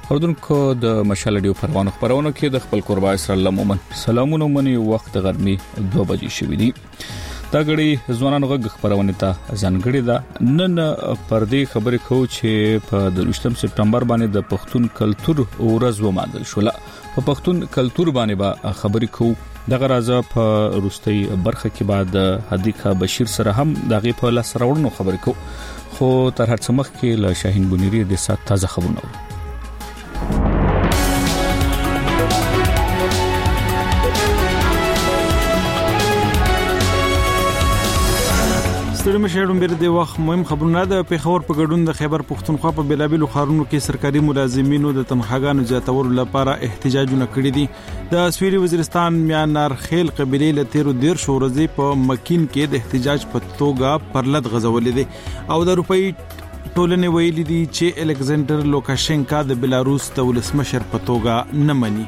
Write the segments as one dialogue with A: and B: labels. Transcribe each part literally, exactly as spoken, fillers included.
A: اوردونکو د مشال رادیو پروانو خبرونه کې د خپل قربا اسرائیل مومن سلامونه منی وخت غرمي دوه بجې شوې دي دا غړي ځوانانو غږ خبرونه ته ځانګړي ده نن پردې خبرې کوو چې په دولسم سپتمبر باندې د پښتون کلچر ورځ ومانځل شو په پښتون کلچر باندې به خبرې کوو دغه راځه په روستي برخه کې بعد حدیقه بشیر سره هم دغه په لاس راوړنو خبرې کوو خو تر هر څه مخکې له شاهین بونيري د سات تازه خبرونه
B: ستړي مشهورم بیر د وخت مهم خبرونه ده په خبر په ګډون د خیبر پښتونخوا په بلابل خارونو کې سرکاري ملازمینو د تنخواګانو زیاتولو لپاره احتجاجونه کړي دي د سویلي وزیرستان میانار خیل قبيله له تیرو ډیر شورزي په مکین کې د احتجاج په توګه پرلط غزولې دي او د روپی ټولنې ویلي دي چې الکساندر لوکاشنکا د بلاروس د ولسمشر په توګه نه مني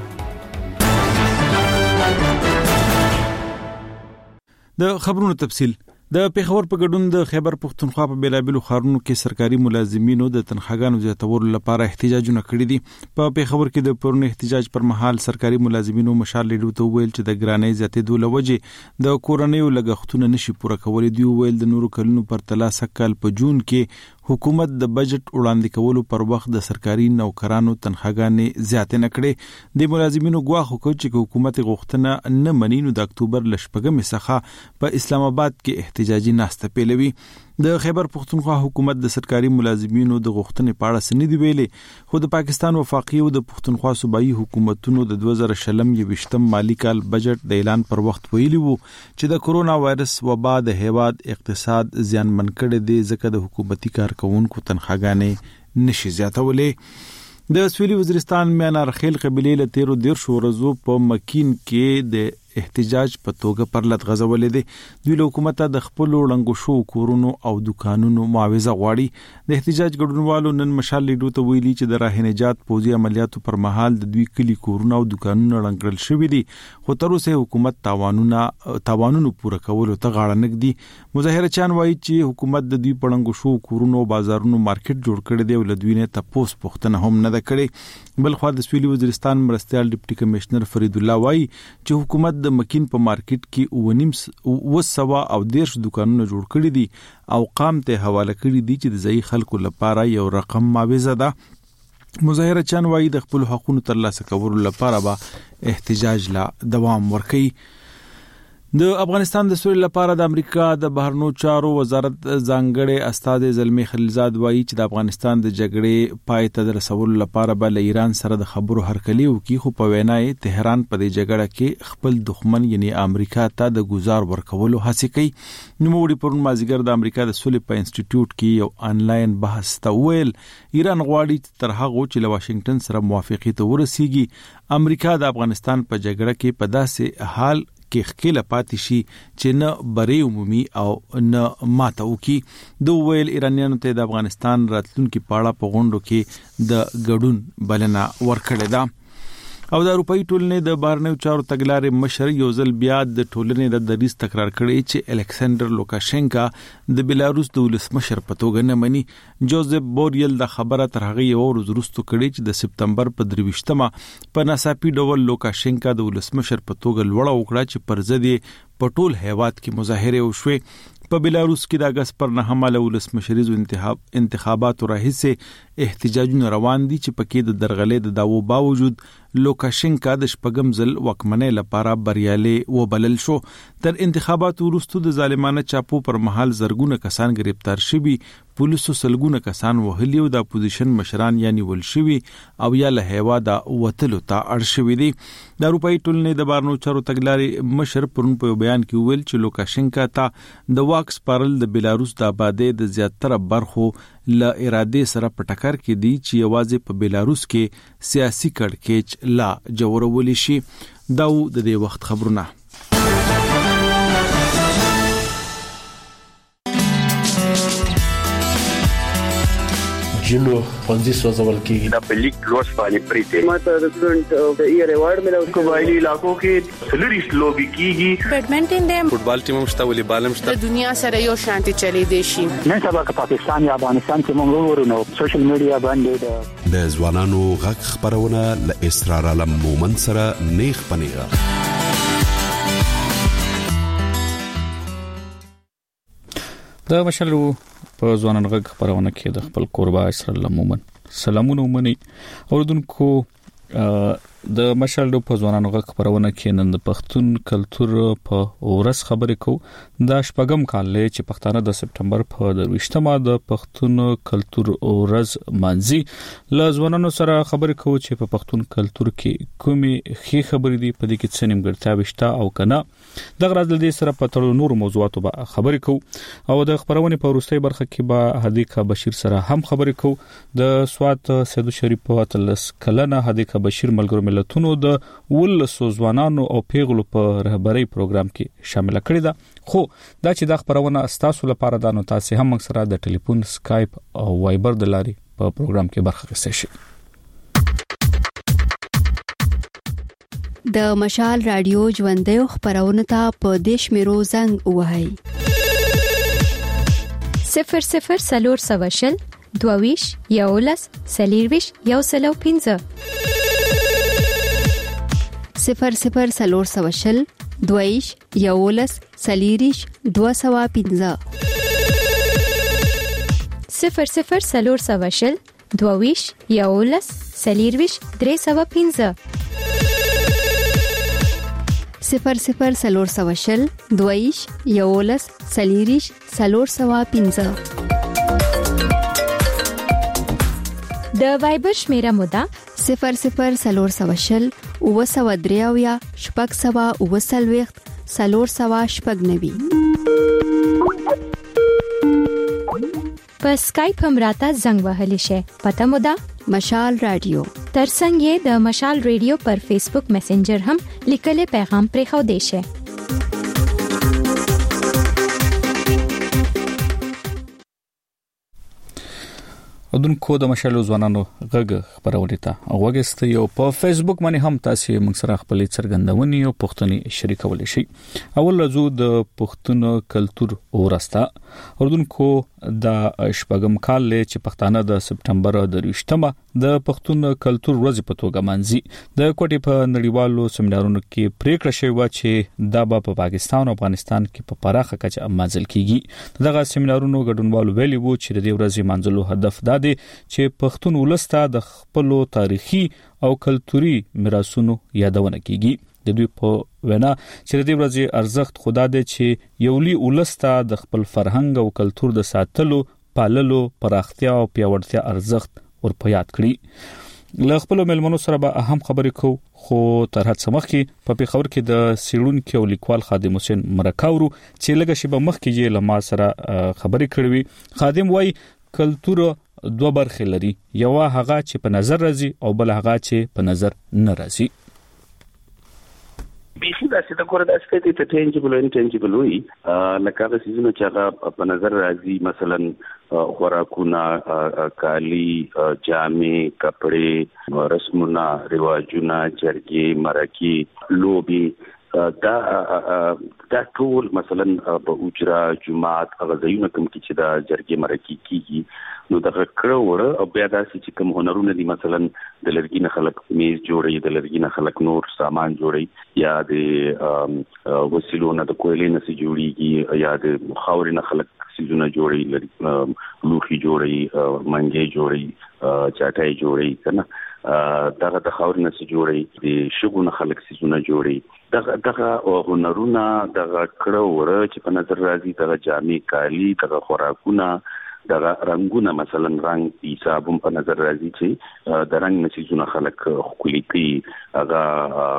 B: د خبرونو تفصیل د پیښور په ګډون د خیبر پښتونخوا په بلابل خارونو کې سرکاري ملازمینو د تنخواګانو زیاتولو لپاره احتجاجونه کړي دي په پیښور کې د پرون احتجاج پر مهال سرکاري ملازمینو مشال لیدو ته ویل چې د ګرانۍ زیاتېدو لوجه د کورنۍ لګښتونه نشي پوره کولای دی ویل د نورو کلونو پر تلا سکل په جون کې حکومت د بجټ وړاندې کولو پر وخت د سرکاري نوکرانو تنخواګانې زیاتې نکړي د ملازمینو ګواښ وکړ چې حکومت غوښتنه نه مني نو د اکتوبر لشپږم څخه په اسلام آباد کې احتجاجي ناسته پیلوي د خیبر پښتونخوا حکومت د سرکاري ملازمینو د غوښتنې په اړه سندې ویلي خو د پاکستان وفاقي او د پښتونخوا صوبایي حکومتونو د دوه زره شلم یوشتم مالی کال بجټ د اعلان پر وخت ویلي وو چې د کورونا وایرس وبا د هیواد اقتصاد زیانمن کړي دي ځکه د حکومتي کارکونکو تنخواګانې نشي زیاتولې د سویلي وزیرستان میانار خیل قبيله له تیرو ډیر شورزو په مکین کې د احتجاج په توګه پرلط غزولې دي دوی له حکومت د خپل وړاندو شو کورونو او دکانونو معاوضه غواړي د احتجاج ګډونوالو نن مشال لیدو ته ویلي چې د راه نجات پوزي عملیاتو پر مهال د دوی کلی کورونو او دکانونو رنګړل شوې دي خو تر اوسه حکومت تاوانونه تاوانونو پوره کولو ته غاړه نګدي مظاهره چان وایي چې حکومت د دوی پړنګو شو کورونو او بازارونو مارکیټ جوړ کړی دی او له دوی نه تپوس پوښتنه هم نه ده کړې بل خو د سویلي وزیرستان مرستيال ډیپټي کمشنر فرید الله وایي چې حکومت د مکین په مارکیټ کې ونیم وسوا او دیرش دکانونه جوړ کړي دي او قام ته حواله کړي دي چې د ځای خلکو لپاره یو رقم معاوضه ده مظاهره چان وایي د خپل حقوقو ترلاسه کولو لپاره به احتجاج لا دوام ورکړي د افغانستان د سولې لپاره د امریکا د بهرنیو چارو وزارت ځانګړي استاد زلمی خلیلزاد وایي چې د افغانستان د جګړې پای ته رسولو لپاره به له ایران سره د خبرو هرکلی وکړي خو په وینای تهران په دې جګړه کې خپل دښمن یعنی امریکا ته د گزار ورکولو هڅه کوي نوموړي پرون مازیګر د امریکا د سولې په انسټیټیوټ کې یو انلاین بحث ته ویل ایران غواړي تر هغه چې له واشنگټن سره موافقه ته ورسیږي امریکا د افغانستان په جګړه کې په داسې حال کې خکله پاتې شي چې نه بری عمومي او نه ماته وکي د ویل ایرانیانو ته د افغانستان راتلونکي پاړه په غونډو کې د ګډون بلنه ورکړه ده او د اروپאי ټولنې د بهرنیو چارو تګلارې مشر یو ځل بیا د ټولنې د دریځ تکرار کړی چې الکساندر لوکاشنکا د بلاروس د ولسمشر په توګه نه مني جوزف بوریل د خبره تر هغه یو ورځ وروسته کړی چې د سپتمبر په درویشتمه په ناڅاپي ډول لوکاشنکا د ولسمشر په توګه لوړه وکړه چې پر ضد په ټول هیواد کې مظاهره وشوه په بلاروس کې د اگست پر نهمه له ولسمشریزو انتخاب انتخاباتو راهیسه احتجاجونه روان دي چې پکې د درغلې د داوو باوجود لوکاشنکا د شپږم ځل وکمنۍ لپاره بریالي وبلل شو تر انتخاباتو وروسته د ظالمانه چاپو پر مهال زرګونه کسان گرفتار شوي پولیسو سلګونه کسان وهلي او د اپوزیشن مشران یعنی ول شوي او یا له هیواده وتلو ته اړ شوي دي د اروپאי ټولنې د بهرنیو چارو تګلارې مشر پرون په بیان کې ویل چې لوکاشنکا ته د واکس پارل د بلاروس د آبادې د زیاتره برخو ل اراده سره پټکر کې دي چې یوازې په بلاروس کې سیاسي کړکېچ لا جوړول شي دا د دې وخت خبرونه
C: جنو پنځه سوځول کیږي
D: د پلیک لوس باندې پریته
E: ماته د سټډنټ د ایئر ایوارډ ملو
D: قبایلی علاقو کې سلریس لوبي کیږي
F: بیډمنټن دیم
G: فوټبال ټیم مشته ولې بالم شته
F: د دنیا سره یو شانتي چلی دی شي
H: نن سبا که پاکستان یا افغانستان کې موږ ورونو سوشل میډیا باندې
I: د ځوانانو غږ خبرونه ل اسرار علم مومن سره نیغ پنیغه
A: د مشالو په ځوانان غږ خبرونه کې د خپل قربا اسرار علم مومن سلامونه ومني اوردونکو د مشالو په ځوانانو غږ خبرونه کې نن د پښتون کلچر په ورځ خبرې کوو د شپږم کال له چې پښتانه د سپټمبر په درويشتمه د پښتون کلچر ورځ مانځي ل ځوانانو سره خبرې کوو چې په پښتون کلچر کې کومي خې خبرې دي په دې کې څه نیمګړتیا وشته او کنه د غراض د سره په تړو نور موضوعاتو به خبرې کوو او د خبرونه په وروستۍ برخه کې به حدیقه بشیر سره هم خبرې کوو د سوات سیدو شریف په تلس کلنه حدیقه بشیر ملګرو ملتونو د ولسو ځوانانو او پیغلو په رهبری پروګرام کې شامل کړی ده خو دا چې د خبرونه استاسو لپاره د نو تاسو هم سره د ټلیفون سکایپ او وایبر د لاري په پروګرام کې برخه اخیستئ شئ
J: د مشال رادیو ژوندې خبرونه ته په دیش میرو زنګ وهاي
K: صفر صفر سلور سواشل دوویش یولس سلیرویش یو سلو پینځه
J: صفر صفر سلور سواشل دویش یولس سلیریش دو سوا پینځه
K: صفر صفر سلور سواشل دوویش یولس سلیرویش درې سوا پینځه
J: صفر صفر سلور سواشل دویش یولس سلیریش سلور سوا پینځه
K: د وایبر شمیره مودا
J: صفر صفر سلور سواشل او سوا دریاویا شپږ سوا او سلويخت سلور سوا شپږ نوي
K: په سکایپ هم راته زنګ وهلی شي پته مودا
J: مشال رادیو
K: ترڅنګ د مشال رادیو پر فیسبوک میسنجر هم لیکل پیغام پرې خو دی شي
A: ودونکو د مشالو ځوانانو غږ خبرونه ته وګورئ یو په فیسبوک باندې هم تاسو موږ سره خپل څرګندونې او پوښتنې شریکول شي اول رجو د پښتون کلچر ورستا ودونکو د شپږم کال له چې پښتانه د سپټمبر د درويشتمه د پښتون کلچر ورځ په توګه مانځي د کوټې په نړیوالو سیمینارونو کې پریکړه شوې و چې دا په پاکستان او افغانستان کې په پراخه کچه مانځل کیږي دغه سیمینارونو ګډونوالو ویلي وو چې د دې ورځې مانځلو هدف دا دی چې پښتون ولسته د خپل تاریخي او کلتوري میراثونو یادونه کیږي د دوی په وینا چې د دې ورځې ارزښت خدا دې چې یولي ولسته د خپل فرهنګ او کلتور د ساتلو پاللو پراختیا او پیاوړتیا ارزښت ورپه یاد کړي له خپل ملمنو سره به اهم خبرې کو خو تر هڅه مخکې په پیښور کې د سیړونکو او لیکوال خادم حسین مرکاورو چې لږه شی به مخکې یې لما سره خبرې کړې خادم وای کلتور دوه برخې لري یو هغه چې په نظر راځي او بل هغه چې په نظر نه راځي
D: بیخي داسې د کور د اسپیټ ته ټینجبل او انټینجبل وي لکه د سيزونو چې هغه په نظر راځي مثلا خوراکونه کالی جامې کپڑے رسمونه رواجونه جرګې مرکې لوبي دا دا ټول مثلا په اجرا جمعات غزيونه کوم چې دا جرګې مرکې کیږي نو دا کړه وره او بیا داسې چې کوم هنرونه دي مثلا د لرګي نه خلق میز جوړي د لرګي نه خلق نور سامان جوړي یا د وسیلونه د کویلې نه سي جوړيږي یا د خاورې نه خلق سيزونه جوړي لوخي جوړي منګي جوړي چاټای جوړي کنه دغه د خاورې نه سي جوړي د شګو نه خلق سيزونه جوړي دغه دغه هنرونه دغه کړه وره چې په نظر راځي دغه جامې کالی دغه خوراکونه دغه رنگونه مثلا رنگ حسابم په نظر راځي چې د رنگ نشيزونه خلق خولي کوي هغه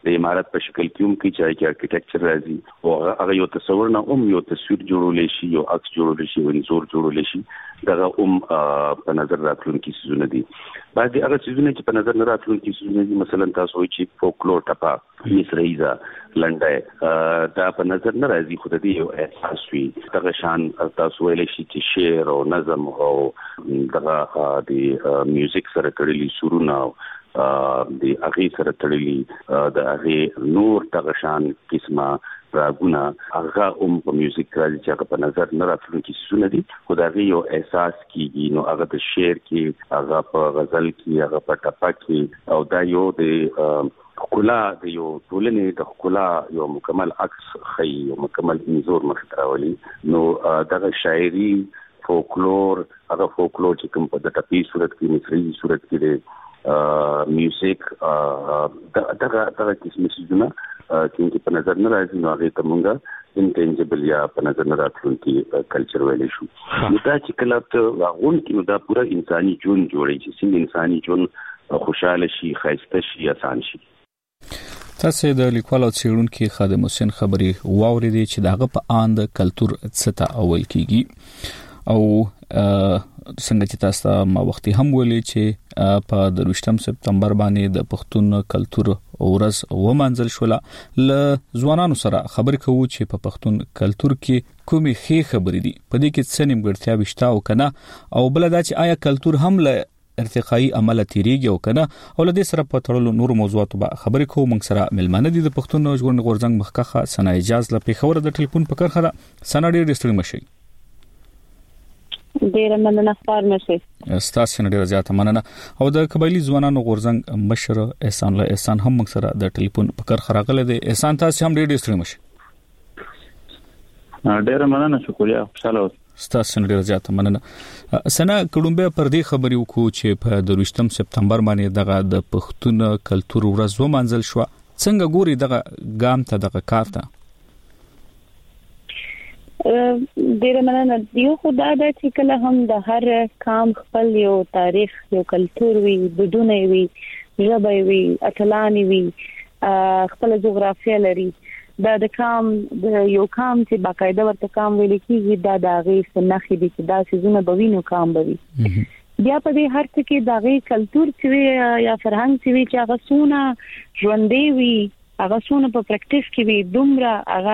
D: د امارت په شکل کې هم کې چې آرکیټیکچر راځي او هغه یو تصور نه هم یو تصویر جوړول شي یو عکس جوړول شي ونزور جوړول شي دغه هم په نظر راتلونکي سيزونه دي. بعضي هغه سيزونه چې په نظر نه راتلونکي سيزونه دي مثلا تاسو چې فولکلور ټپا مصریزه لنډه دا په نظر نه راځي خو د دې یو احساس وي دغه شان تاسو ویل شي چې شعر او نظم او دغه د میوزیک سره تړلي سرونه د هغه سره تړلي د هغه نور دغه شان قسمه راغونه هغه هم په میوزیک راځي چې هغه په نظر نه راتلونکي سونه دي خو دا یو احساس کیږي نو هغه د شعر کې هغه په غزل کې هغه په ټپا کې او دا یو د خلا د یو ټولنې د خلا یو مکمل عکس خي یو مکمل انځور مختراولي نو دغه شاعري فولکلور هغه فولکلور چې کوم په د ټپي صورت کې مصری صورت کې میوزیک دغه دغه قسمه سيزونه چې په نظر نه راځي نو هغه ته مونږه انټنجبل یا په نظر نه راتلونکي کلچر ویلې شو. نو دا چې کله ته واغون کې نو دا پورا انساني ژوند جوړي چې څنګه انساني ژوند خوشاله شي خاصه شي آسان شي.
A: تاسو د لیکوال او څېړونکو خادم حسین خبري واوریدي چې داغه په آند کلچر څه ته اول کیږي او څنګه چې تاسو ما وختي هم ولې چې په دروشتم سپتمبر باندې د پښتون کلچر ورځ ومنځل شوله ل ځوانانو سره خبرې کوو چې په پښتون کلچر کې کومې ښې خبرې دي په دې کې څه نیمګړتیا وشته او کنه او بل دا چې آیا کلچر هم له ارتقائي عمل تیریږي او کنه او له دې سره په تړلو نور موضوعاتو به خبرې کوو موږ سره ملمنه دي د پښتون ژوند غورځنګ مخکخه سنا اجازه ل پیښور د ټلیفون په کرخه سنا ډېر ډېر مشي
G: ډیره مننه خبر مشه
A: استاد ډیره زیاته مننه او د قبایلی ځوانانو غورځنګ مشر احسان الله احسان هم موږ سره د ټلیفون په کار خراغله دي. احسان تاسو هم ډیر ډیر مشه
L: ډیره مننه شکریا خوشاله
A: استاد ډیره زیاته مننه. سنا کډومبه پر دې خبرې وکړو چې په دروشتم سپتمبر باندې دغه د پښتون کلچر ورځ ومنځل شو څنګه ګوري دغه ګام ته دغه کار ته
G: ډیره مننه. یو خدای د چې کله هم د هر قام خپل یو تاریخ یو کلچر وي بدون وي ژبه وي اتلانی وي خپل جغرافیه لري دا د قام د یو قام چې باقاعده ورته قام ویل کیږي دا د هغه سنخې دي چې دا سيزونه بوینو قام بوي بیا په دې هر څه کې د هغه کلچر چې یا فرهنګ چې چې هغه سونه ژوندې وي هغه سونه په پریکټیس کې وي دومره هغه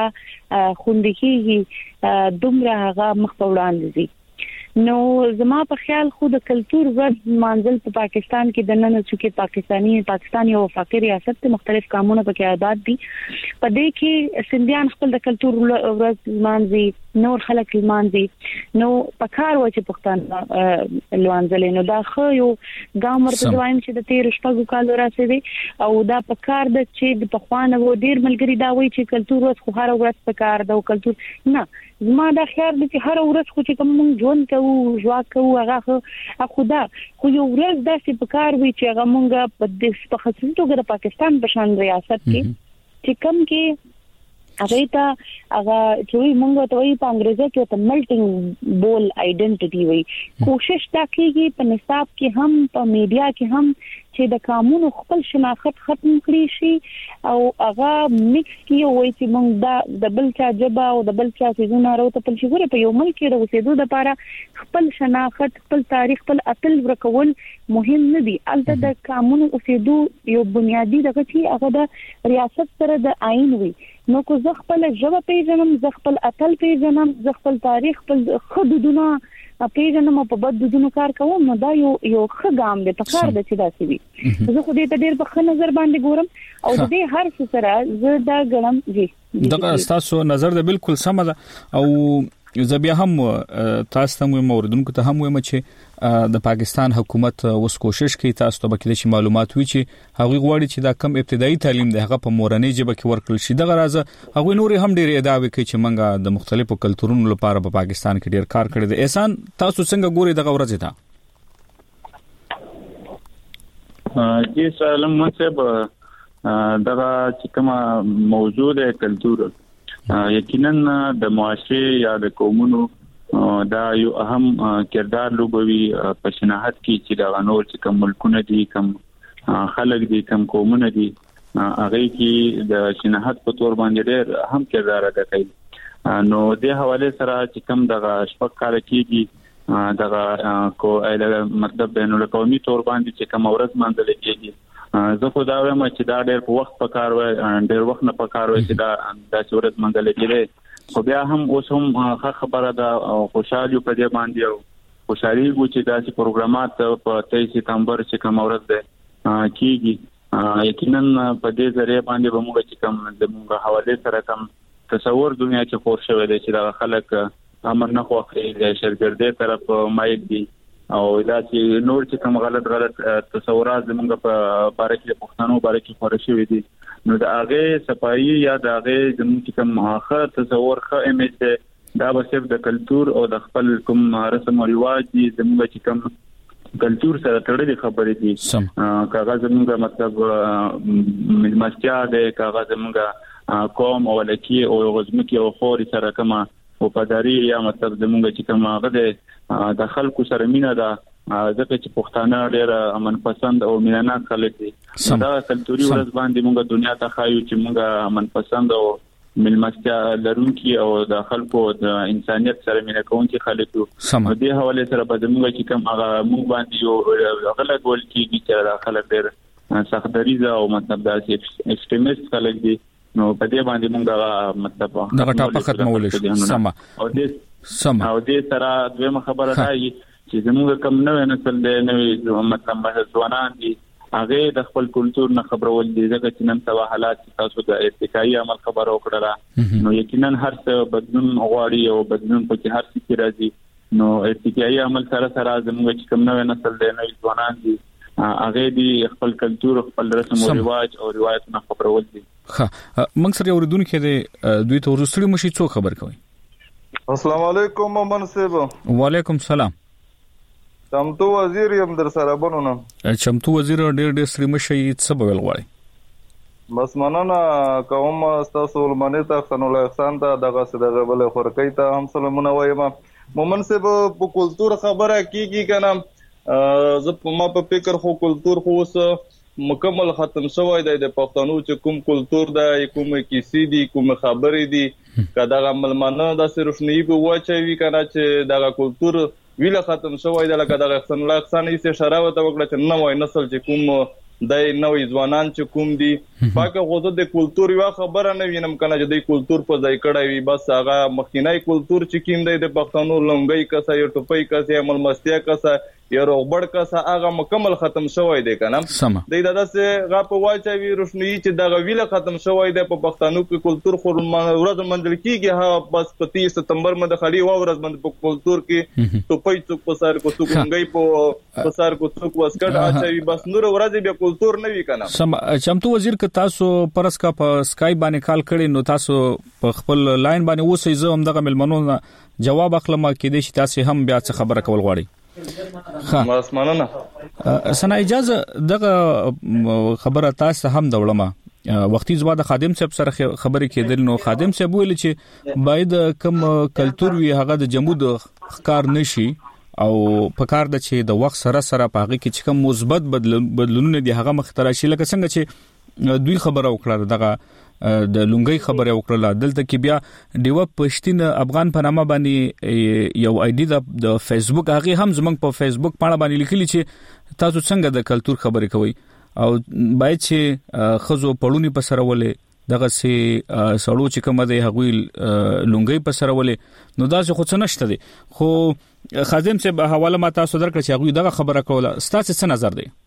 G: خوندکیږي دومره هغه مخ په وړاندې دي. نو زما په خیال خو د کلچر ورځ منځل په پاکستان کې د نن چې پاکستانی پاکستان یو فقیر ریاست مختلف قانونونه پکې آباد دي په دې کې سندیان خپل د کلچر ورځ مانځي نور خلک مانځي نو په کار و چې پښتون لوانځل نو دا خو یو ګام ورته وایم چې د تیر شپږ کالو راځي او دا په کار د چې د پخوانه و ډیر ملګری دا وایي چې کلچر ورځ خو هر ورځ په کار دا کلچر نه زما دا خیال دی چې هر ورځ خو چې کوم ژوند کوو ژوا کوو هغه خدا خو یو ورځ داسې په کار وي چې هغه مونږه په دې په خصوصي توګه د پاکستان په شان ریاست کې چې کوم کې هغه ته هغه چې مونږ ته وایي په انګریزي کې ته ملټینګ بول آئیډنټیټي وایي کوشش دا کوي په نصاب کې هم په میډیا کې هم چې د قانون خپل شناخت ختم کړي شي او هغه مکس کې وایي چې مونږ دا د بل چا جبا او د بل چا سيزونه راوته په شګوره په یو ملک کې د اوسېدو لپاره خپل شناخت خپل تاریخ خپل اصل ورکول مهم نه دي البته د قانون اوسېدو یو بنیادی دغه چې هغه د ریاست سره د آئین وي نو کو زه خپل ژبه پیژنم زه خپل اتل پیژنم زه خپل تاریخ خپل خدودونه پیژنم په بد دودونو کار کوم نو دا یو یو ښه ګام دی په کار د چې داسې وي زه خو دې ته ډېر په ښه نظر باندې ګورم او د دې هر څه سره زه دا ګڼم جی
A: دغه تاسو نظر د بالکل سم ده او زه بیا هم تاسو ته موردونکو ته هم وایم چې د پاکستان حکومت اوس کوشش کوي تاسو ته به کې معلومات وي چې هغه غواړي چې دا کم ابتدایي تعلیم دی هغه په مورنۍ ژبه کې ورکړل شي دغه راځه هغه نور هم ډېر ادعا کوي چې منګه د مختلفو کلچرونو لپاره په پاکستان کې ډېر کار کړی دی. احسان تاسو څنګه ګوري دغه ورځ ته؟
L: جی سلام منصب دغه چې کومه موضوع ده کلچر یقینا د معاشري یا د قومونو دا یو اهم کردار لوبوي په شناخت کې چې دا نور چې کوم ملکونه دي کوم خلک دي کوم قومونه دي هغه کې د شناخت په تور باندې ډېر هم کردار ادا کوي. نو د حواله سره چې کوم دغه شپږ کال کېږي دغه کو مطلب بین الاقوامي تور باندې چې کوم ورځ منځل کېږي زه خو دا وایم چې دا ډېر په وخت پکار وای ډېر وخت نه پکار وای چې دا د ورځ منځل کېږي خو بیا هم اوس هم خبره ده خوشاله په دې باندې او خوشالي وو چې دا چې پروګرامات په تیئیس سپتمبر چې کوم ورځ ده کېږي یقینا په دې ذریعہ باندې به موږ چې کوم د موږ حواله سره کوم تصور دنیا کې خور شوی دی چې دا خلک امر نه خوخي د شرګردې طرف مایل دي او دا چې نور چې کوم غلط غلط تصورات زموږ په باره کې پښتنو باره کې خور شوی دي نو دا هغه صفایي یا دا هغه زموږ کوم اخر تصور خو امیج دا به صرف د کلچر او د خپل کوم رسم او رواج دي زموږ چې کوم کلچر سره تړلې خبرې دي کاغذ زموږ مطلب ملمستیا ده کاغذ زموږ قوم او لکی او غزمکی او خوري سره کما او پداري یا مطلب زمونږ چې کوم هغه د خلکو سره مینا ده ځکه چې پښتانه ډېر امن پسند او مینانه خلک دي دا کلتوري ورځ باندې موږ دنیا ته خایو چې موږ امن پسند او ملمستیا لرونکي او د خلکو د انسانيت سره مینا کوونکي خلک دي د حواله سره په زمونږ چې کوم هغه موږ باندې یو غلط ول کیږي چې دا خلک ډېر سخت دریزه او مطلب دا ایکستریمیست خلک دي نو په دې باندې موږ دا مطلب
A: دا ټاپه ختمول شي سم
L: او دې سم او دې سره دویمه خبره ده چې زموږ کم نوې نسل دی نوې مطلب ځوانان دي هغه د خپل کلچر نه خبرول دي ځکه چې نن سبا حالات تاسو د ارتقایي عمل خبرو کړله نو یقینا هر څه بدلون غواړي او بدلون پکې هر څه کې راځي نو ارتقایي عمل سره سره زموږ چې کم نوې نسل دی نوې ځوانان دي هغه دي خپل کلچر خپل رسم او رواج او روایتونه خبرول دي.
A: ها موږ سره اوریدونکو کې دوی ته ورسړي مشي څو خبر کوي.
M: السلام علیکم مومن صاحب.
A: وعلیکم سلام.
M: چمتو وزیر یم در سره بنونه.
A: چمتو وزیر ډېر ډېر سړي مشي څه بول غواړي.
M: بس مننه کوم تاسو ولمنه ته خنول احسان ته دغه دغه بل خورکې ته هم سلامونه وایم. مومن صاحب په کلچر خبره کیږي کنه زه په ما په فکر خو کلچر خو اوس مکمل ختم شوی دی د پښتنو چې کوم کلچر دی کوم کیسې دي کوم خبرې دي کدا ملمنه د روشنی به واچوي کنه چې دا کلچر ویله ختم شوی دی لکه د احسان الله احسان یې شراوت وکړه چې نوې نسل چې کوم د نوې ځوانان چې کوم دي پاکه غوځه د کلچر یو خبره نه وینم کنه چې د کلچر په ځای کړی وي بس هغه مخکینی کلچر چې کیم دی د پښتنو لنګي کسه یو ټوپۍ کسه عمل مستیا کسه یا روغبړ کسه هغه مکمل ختم شوی دی کنه د دادا سه غا په واچوي روشنی چې دا ویله ختم شوی دی په پښتنو کې کلچر خور ورځ منځل کیږي ها بس په تیس سپتمبر باندې خالي و ورځ باندې په کلچر کې ټوپۍ څوک په سر کو څوک لنګي په سر کو څوک واسکټ اچوي بس نور ورځ بیا کلچر نه وی کنه
A: سم چمتو وزیر ک تاسو پرس کا په سکای باندې کال کړي نو تاسو په خپل لاین باندې وسې زه هم دغه ملمنو جواب اخلم کې دې چې تاسو هم بیا څه خبره کول غواړي.
M: ها مسمنه
A: سنا اجازه دغه خبره تاسو هم دولمه وختي زما د خادم صاحب سره خبرې کېدل نو خادم صاحب ویل چې باید کم کلچر وی هغه د جمود ښکار نشي او په کار د چې د وخت سره سره پاغه کې چې کوم مثبت بدلونونه دي هغه مخترا شي لکه څنګه چې دوی خبره وکړه دغه د لونګي خبره وکړه دلته کې بیا دیو پښتين افغان په نامه باندې یو آی ډی د فیسبوک هغه هم زمنګ په فیسبوک باندې باندې لیکلي چې تاسو څنګه د کلچر خبرې کوي او باید چې خزو پړونی په سره ولې دغه سي سړو چې کوم دی هغوی لونګي په سره ولې نو دا څه خو څه نشته دي خو خادم صاحب حواله ما تاسو درکړ چې هغوی دغه خبره کوله ستاسو څه نظر دی؟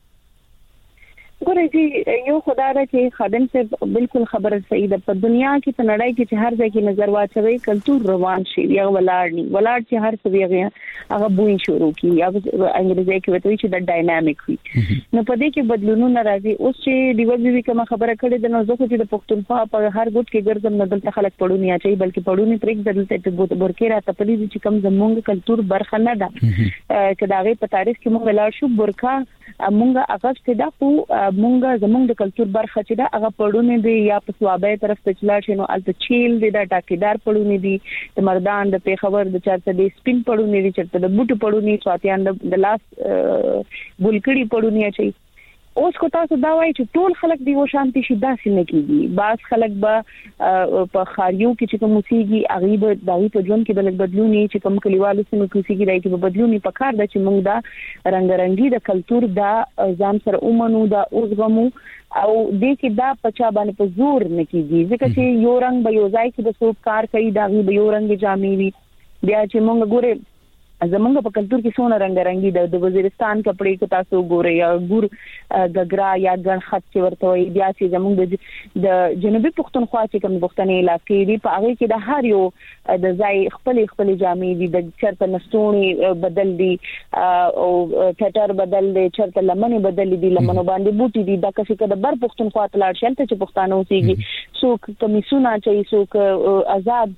G: ګورې چې یو خدای دا چې خادم صاحب بالکل خبره صحیح ده په دنیا کې په نړۍ کې چې هر ځای کې نظر واچوي کلچر روان شي یا ولاړ نه ولاړ چې هر څه ویغه هغه بوین شروع کی یا انګریزي کې وته چې د ډاینامیک وي نو په دې کې بدلونونه راځي اوس چې دیو بي کوم خبره کړې ده نو زه چې د پښتونخوا په هر ګوت کې ګرځم نه دلته خلک پړونی اچي بلکې پړونی پرېک دلته په برکې راته په دې چې کوم زمونږ کلچر برخه نه ده کداغه په تاریخ کې موږ لاړ شو برکا مونږه هغه څه دا په مونږه زمونږ د کلچر برخه چې دا هغه پړونه دي یا په سوابه طرف ته چلا شنو الته چیل دي دا ټاکیدار پړونه دي د مردان د پیښور د چارته د سپین پړونه دي چرته د بوټو پړونه سواتيان د لاس بولکړي پړونه چي اوس کو تاسو دا وایي چې ټول خلک دی و شانتي شي داسې نه کیږي. بعض خلک به په خاریو کې چې کوم موسیقي غیب دغه په ژوند کې بلک بدلونی چې کوم کلیوالو سیمو کې موسیقي راځي په بدلونی په کار د چې موږ دا رنگارنګي د کلچر دا ځان سره اومنو دا اوسغمو او د کې دا پچا باندې په زور نه کیږي ځکه چې یو رنگ به یو ځای کې د څوک کار کوي دا غي به یو رنگ جامې وي بیا چې موږ ګوره زمونږ په کلچر کې څونه رنگارنګي د وزیرستان کپڑے کو تاسو ګوره یا ګور غغرا یا ګن خط چې ورته وي بیا چې زمونږ د جنوبي پښتونخوا چې کوم پښتنې علاقې دي په هغه کې د هر یو د ځای خپل خپل جامې دي د چرته نستونی بدل دي او ټټر بدل دي چرته لمنې بدل دي لمنو باندې بوټي دي د کسي کده بر پښتونخوا تلاړ شلته چې پښتانه اوسېږي څوک کمیسونه چې څوک آزاد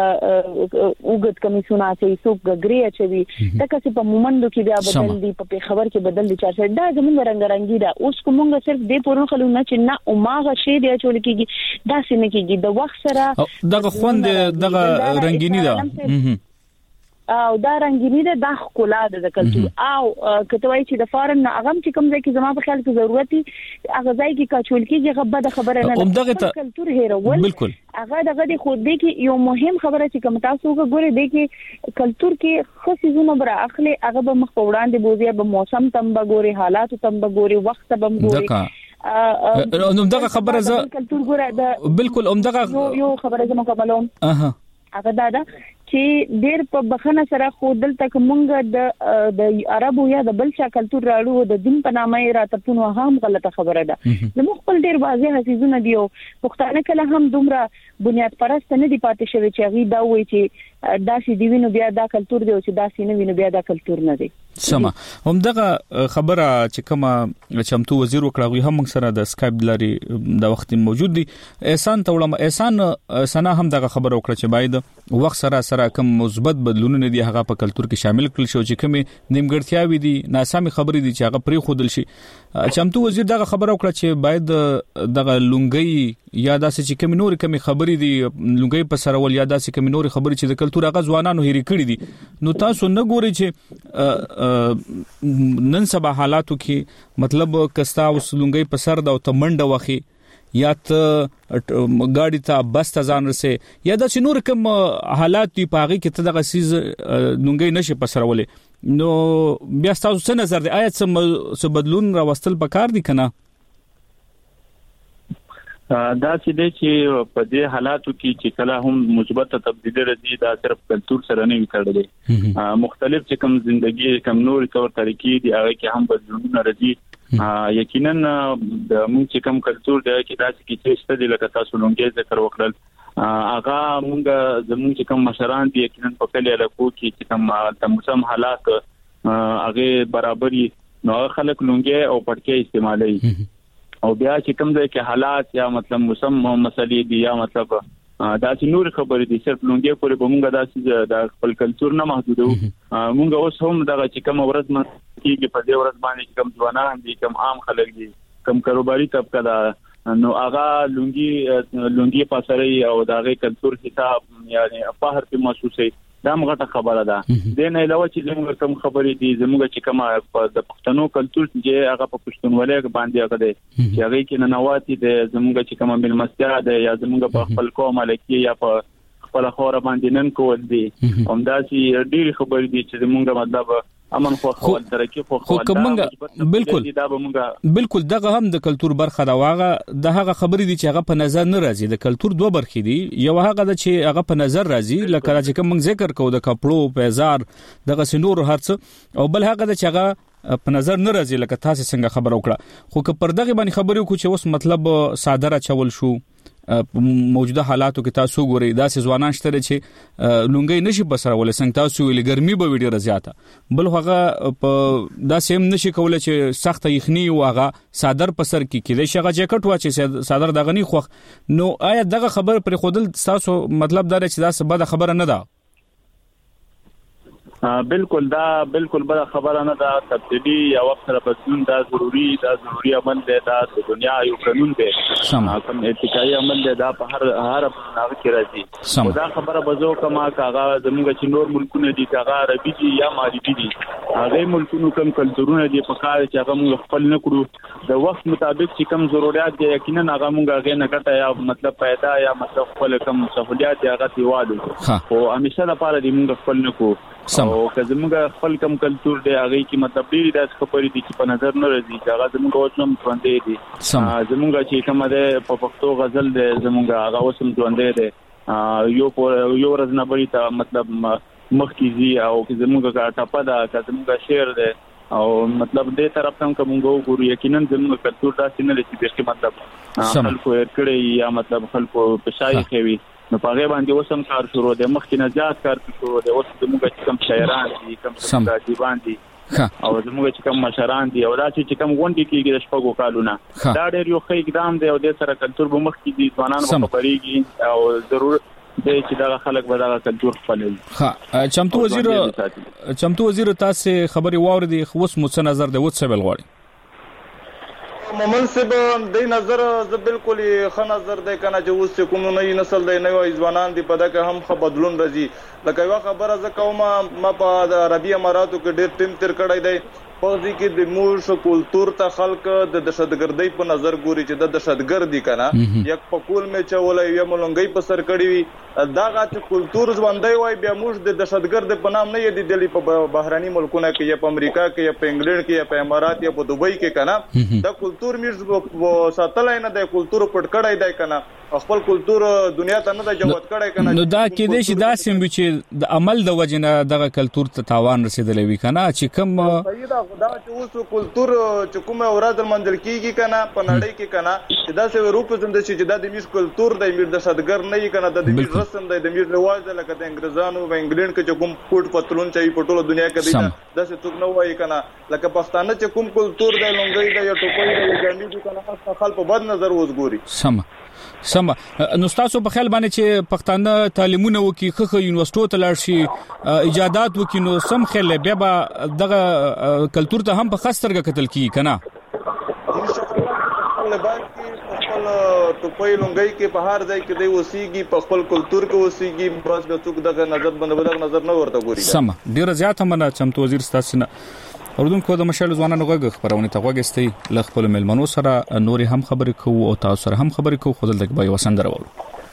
G: اوګد کمیسونه چې څوک غغري چوي تکه چې په مومندو کې بیا بدل دي په خبر کې بدل دي چې دا زموږ رنگارنګي دا اوس کومه صرف دې پورن خلک نه چې نه او ماغه شی دی چول کېږي دا سینه کېږي د وخت سره
A: دغه خوند دغه رنگینی ده
G: او دا رنگینی ده د خلا د کلچر او کته وای چې د فارن اغم چې کوم ځای کې زما په خیال کې ضرورتي هغه ځای کې کاچول کېږي غبه د خبره نه
A: ده
G: کلچر هیرول
A: بالکل
G: هغه دغه د خود دې کې یو مهم خبره چې کوم تاسو وګورئ د کې کلچر کې خصيزونه بر اخلي هغه به مخ په وړاندې بوزي به موسم تم به ګوري حالات تم به ګوري وخت تم ګوري
A: نو دغه خبره ز
G: کلچر ګوره
A: بالکل هم دغه
G: یو خبره زما کوملوم
A: اها
G: هغه دا ده چې ډېر په بخنه سره خو دلته کومګه د د عربو یا د بل شا کلچر راړو د دین په نامه راته پونو هم غلطه خبره ده د مخبل ډېر واضح حسیزونه دیو پښتانه کله هم دومره بنیاد پرست نه دی پاتې شوی چې غي دا وایي چې داسې دی وینو بیا دا کلچر دی او چې داسې نه وینو بیا دا کلچر نه دی.
A: سما هم دغه خبره چې کومه چمتو وزیر وکړه هم سره د سکایپ لري د وخت موجود دي احسان تولم احسان سنا هم دغه خبره وکړه چې باید وخت سره سره کوم مثبت بدلونونه دي هغه په کلچر کې شامل کړل شو چې کوم نیمګړتیاوي دي ناسمي خبرې دي چې هغه پرې خودل شي. چمتو وزیر دغه خبره وکړه چې باید دغه لونګي یا داسې چې کوم نور کوم خبرې دي لونګي په سره ول یا داسې کوم نور خبرې چې د کلچر هغه ځوانانو هېری کړی دي نو تاسو نه ګوري چې نن سبا حالاتو کې مطلب کستا وسلونګي په سر دا او تمنډه وخی یا ته ګاډي ته بس ته ځان رسې یا د نور کوم حالات دی پاغي کې ته دغه سیز لونګي نشي په سر ولې نو بیا تاسو څه نظر دی آیا څه بدلون راوستل پکار دي کنه
L: دا چې د چې په دې حالاتو کې چې کله هم مثبت تبدیلی راځي دا صرف کلچر سره نه وکړي مختلف چې کوم ژوندۍ کوم نور تور طریقې دي هغه کې هم بدلونونه راځي یقینا د موږ چې کوم کلچر دی چې دا چې څه دي لکه تاسو لونګي ذکر وکړل هغه موږ زموږ چې کوم مشران دي یقینا په کله لکو کې چې کوم تمسم حالات هغه برابرۍ نو خلک لونګي او پټکي استعمالوي او بیا چې کوم ځای کې حالات یا مطلب موسم مسلې دي یا مطلب دا چې نور خبرې دي صرف لونګي پورې به موږ دا چې د خپل کلچر نه محدود وو موږ اوس هم دا چې کوم ورځ من کېږي په دې ورځ باندې کوم ځوانان دي کوم عام خلک دي کوم کاروباري طبقه دا نو هغه لونګي لونګي پاسري او دا غي کلچر حساب یعنی فخر په محسوسه دا موږ ته خبره ده د نه علاوه چې زموږ کوم خبرې دي زموږ چې کومه د پښتنو کلچر چې هغه په پښتونولۍ باندې هغه دي چې هغه کې نه نواتي د زموږ چې کومه ملمستیا ده یا زموږ په خپل قوم ملکی یا په خپل خور باندې نن کول دي همدا چې ډېر خبرې دي چې زموږ مطلب امن خو خپل ترقی خو
A: خپل بالکل بالکل دغه هم د کلچر برخه دا واغه د هغه خبرې دي چې هغه په نظر نه راځي د کلچر دوه برخې دي یو هغه د چې هغه په نظر راځي لکه چې کوم ذکر کو د کپړو پیزار دغه سنور هرڅ او بل هغه د چې هغه په نظر نه راځي لکه تاسو څنګه خبر وکړه خو که پر دغه باندې خبرې کو چې اوس مطلب صادره چول شو موجوده حالاتو کې تاسو ګورئ دا سې ځوانان شته چې لونګي نشي بسره ولې څنګه تاسو ویل ګرمي به ویډیو زیاته بل هغه په دا سیم نشي کولای چې سخت یخني او هغه صادر پسر کې کېږي شغه جیکټ واچي صادر دغه نه خوخ نو آیا دغه خبر پر خودل تاسو مطلب دا چې دا څه بده خبره نه ده
L: بالکل دا بالکل بل خبره نه دا تبدیلی یا وخت را بدلون دا ضروری دا ضروری عمل دی دا د دنیا یو قانون دی کوم اتکای عمل دی دا په هر هر ناو کې راځي دا خبره بزو کما کاغه زموږ چې نور ملکونه دي کاغه عربي دي یا مالي دي هغه ملکونو کوم کلتورونه دي په کار چې هغه موږ خپل نه کړو د وخت مطابق چې کوم ضرورت دي یقینا هغه موږ هغه نه کټه یا مطلب پیدا یا مطلب خپل کوم سہولیات هغه دیوالو او همیشه لپاره دې موږ خپل نه کو او که زموږ خپل کم کلچر دی هغه کې مطلب ډېری داس خبرې دي چې په نظر نه راځي چې هغه زموږ اوسم ژوندې دي زموږ چې کومه ده په پښتو غزل دی زموږ هغه اوسم ژوندې دی یو یو ورځ نه بری ته مطلب مخکې زی او که زموږ کا ټاپه ده که زموږ شعر دی او مطلب دې طرف ته کوم وګورو یقینا زموږ کلچر داسې نه لري چې مطلب خلکو یې کړی یا مطلب خلکو په شای کوي نو په هغه باندې اوسم کار شروع دی مخکې نه زیات کار شروع دی اوس زموږ کوم شاعران دي کوم دیوان دي او زموږ کوم مشران دي او دا چې کوم غونډې کېږي د شپږو کالونه دا ډېر یو ښه اقدام دی او د سره کلچر به مخکې دي ځوانان خبرېږي او ضرور دی چې دا خلک به دا کلچر خپلوي
A: ها چمتو وزیر چمتو وزیر تاسو خبري واوردي اوس مو څه نظر دی اوس څه بل غواړي
M: مومن صاحب د نظر ز بالکل ښه نظر دی کنه چې اوس کوم نوې نسل دی نوې ځوانان دی په دغه هم خ بدلون راځي لکه یو خبره ز کوم ما په عربي اماراتو کې ډېر ټیم تر کړی دی په دې کې د موږ کلچر ته خلک د دهشتګردۍ په نظر ګوري چې د دهشتګرد دي کنه یک پکول می چولې یا ملنګي په سر کړی وي دا غاټ کلچر ژوندۍ وای بیا موږ د دهشتګرد په نام نه یې د دلی په بهراني ملکونو کې یا په امریکا کې یا په انګلند کې یا په امارات یا په دوبۍ کې کنه دا کلچر موږ ساتلای نه د کلچر پټ کړای دی کنه خپل کلچر دنیا ته نه د جوړ کړای کنه
A: نو دا کې دې شي دا سیم چې د عمل د وجنه دغه کلچر ته تاوان رسیدلې وی کنه چې کوم
M: دا چې اوس کلچر چې کومه اورادل منځل کیږي کنه په نړۍ کې کنه چې دا څه روپ زم د چې دا د میش کلچر د میر د صدګر نه کنه د میش رسم د میر رواج لکه د انګريزانو و انګلند کې چې کوم کوټ پتلون چې په ټوله دنیا کې دی دا څه څوک نه وایي کنه لکه پښتانه چې کوم کلچر د لونګي د یا ټوپۍ د ګاندي چې کنه خپل په بد نظر وز ګوري
A: سم سم نو تاسو په خیال باندې چې پښتانه تعلیمونه وکي خخه یونیورسيټو ته لاړ شي ایجادات وکي نو سم خل بیا به دغه کلچر ته هم په خاصترګه قتل کی کنه
M: ټوپۍ لونګي کې په هر ځای کې دی وسیږي په خپل کلچر کې وسیږي بس د څوک دغه نظر باندې بدغه نظر نه ورته ګوري
A: سم ډیر زیات هم چمتو وزیر تاسو نه اردوونکو د مشال ځوانانو غږ خبرونه ته غوښتي ل خپل ملمنو سره نوري هم خبرې کوو او تاسو سره هم خبرې کوو خو دلته به وسند راوړو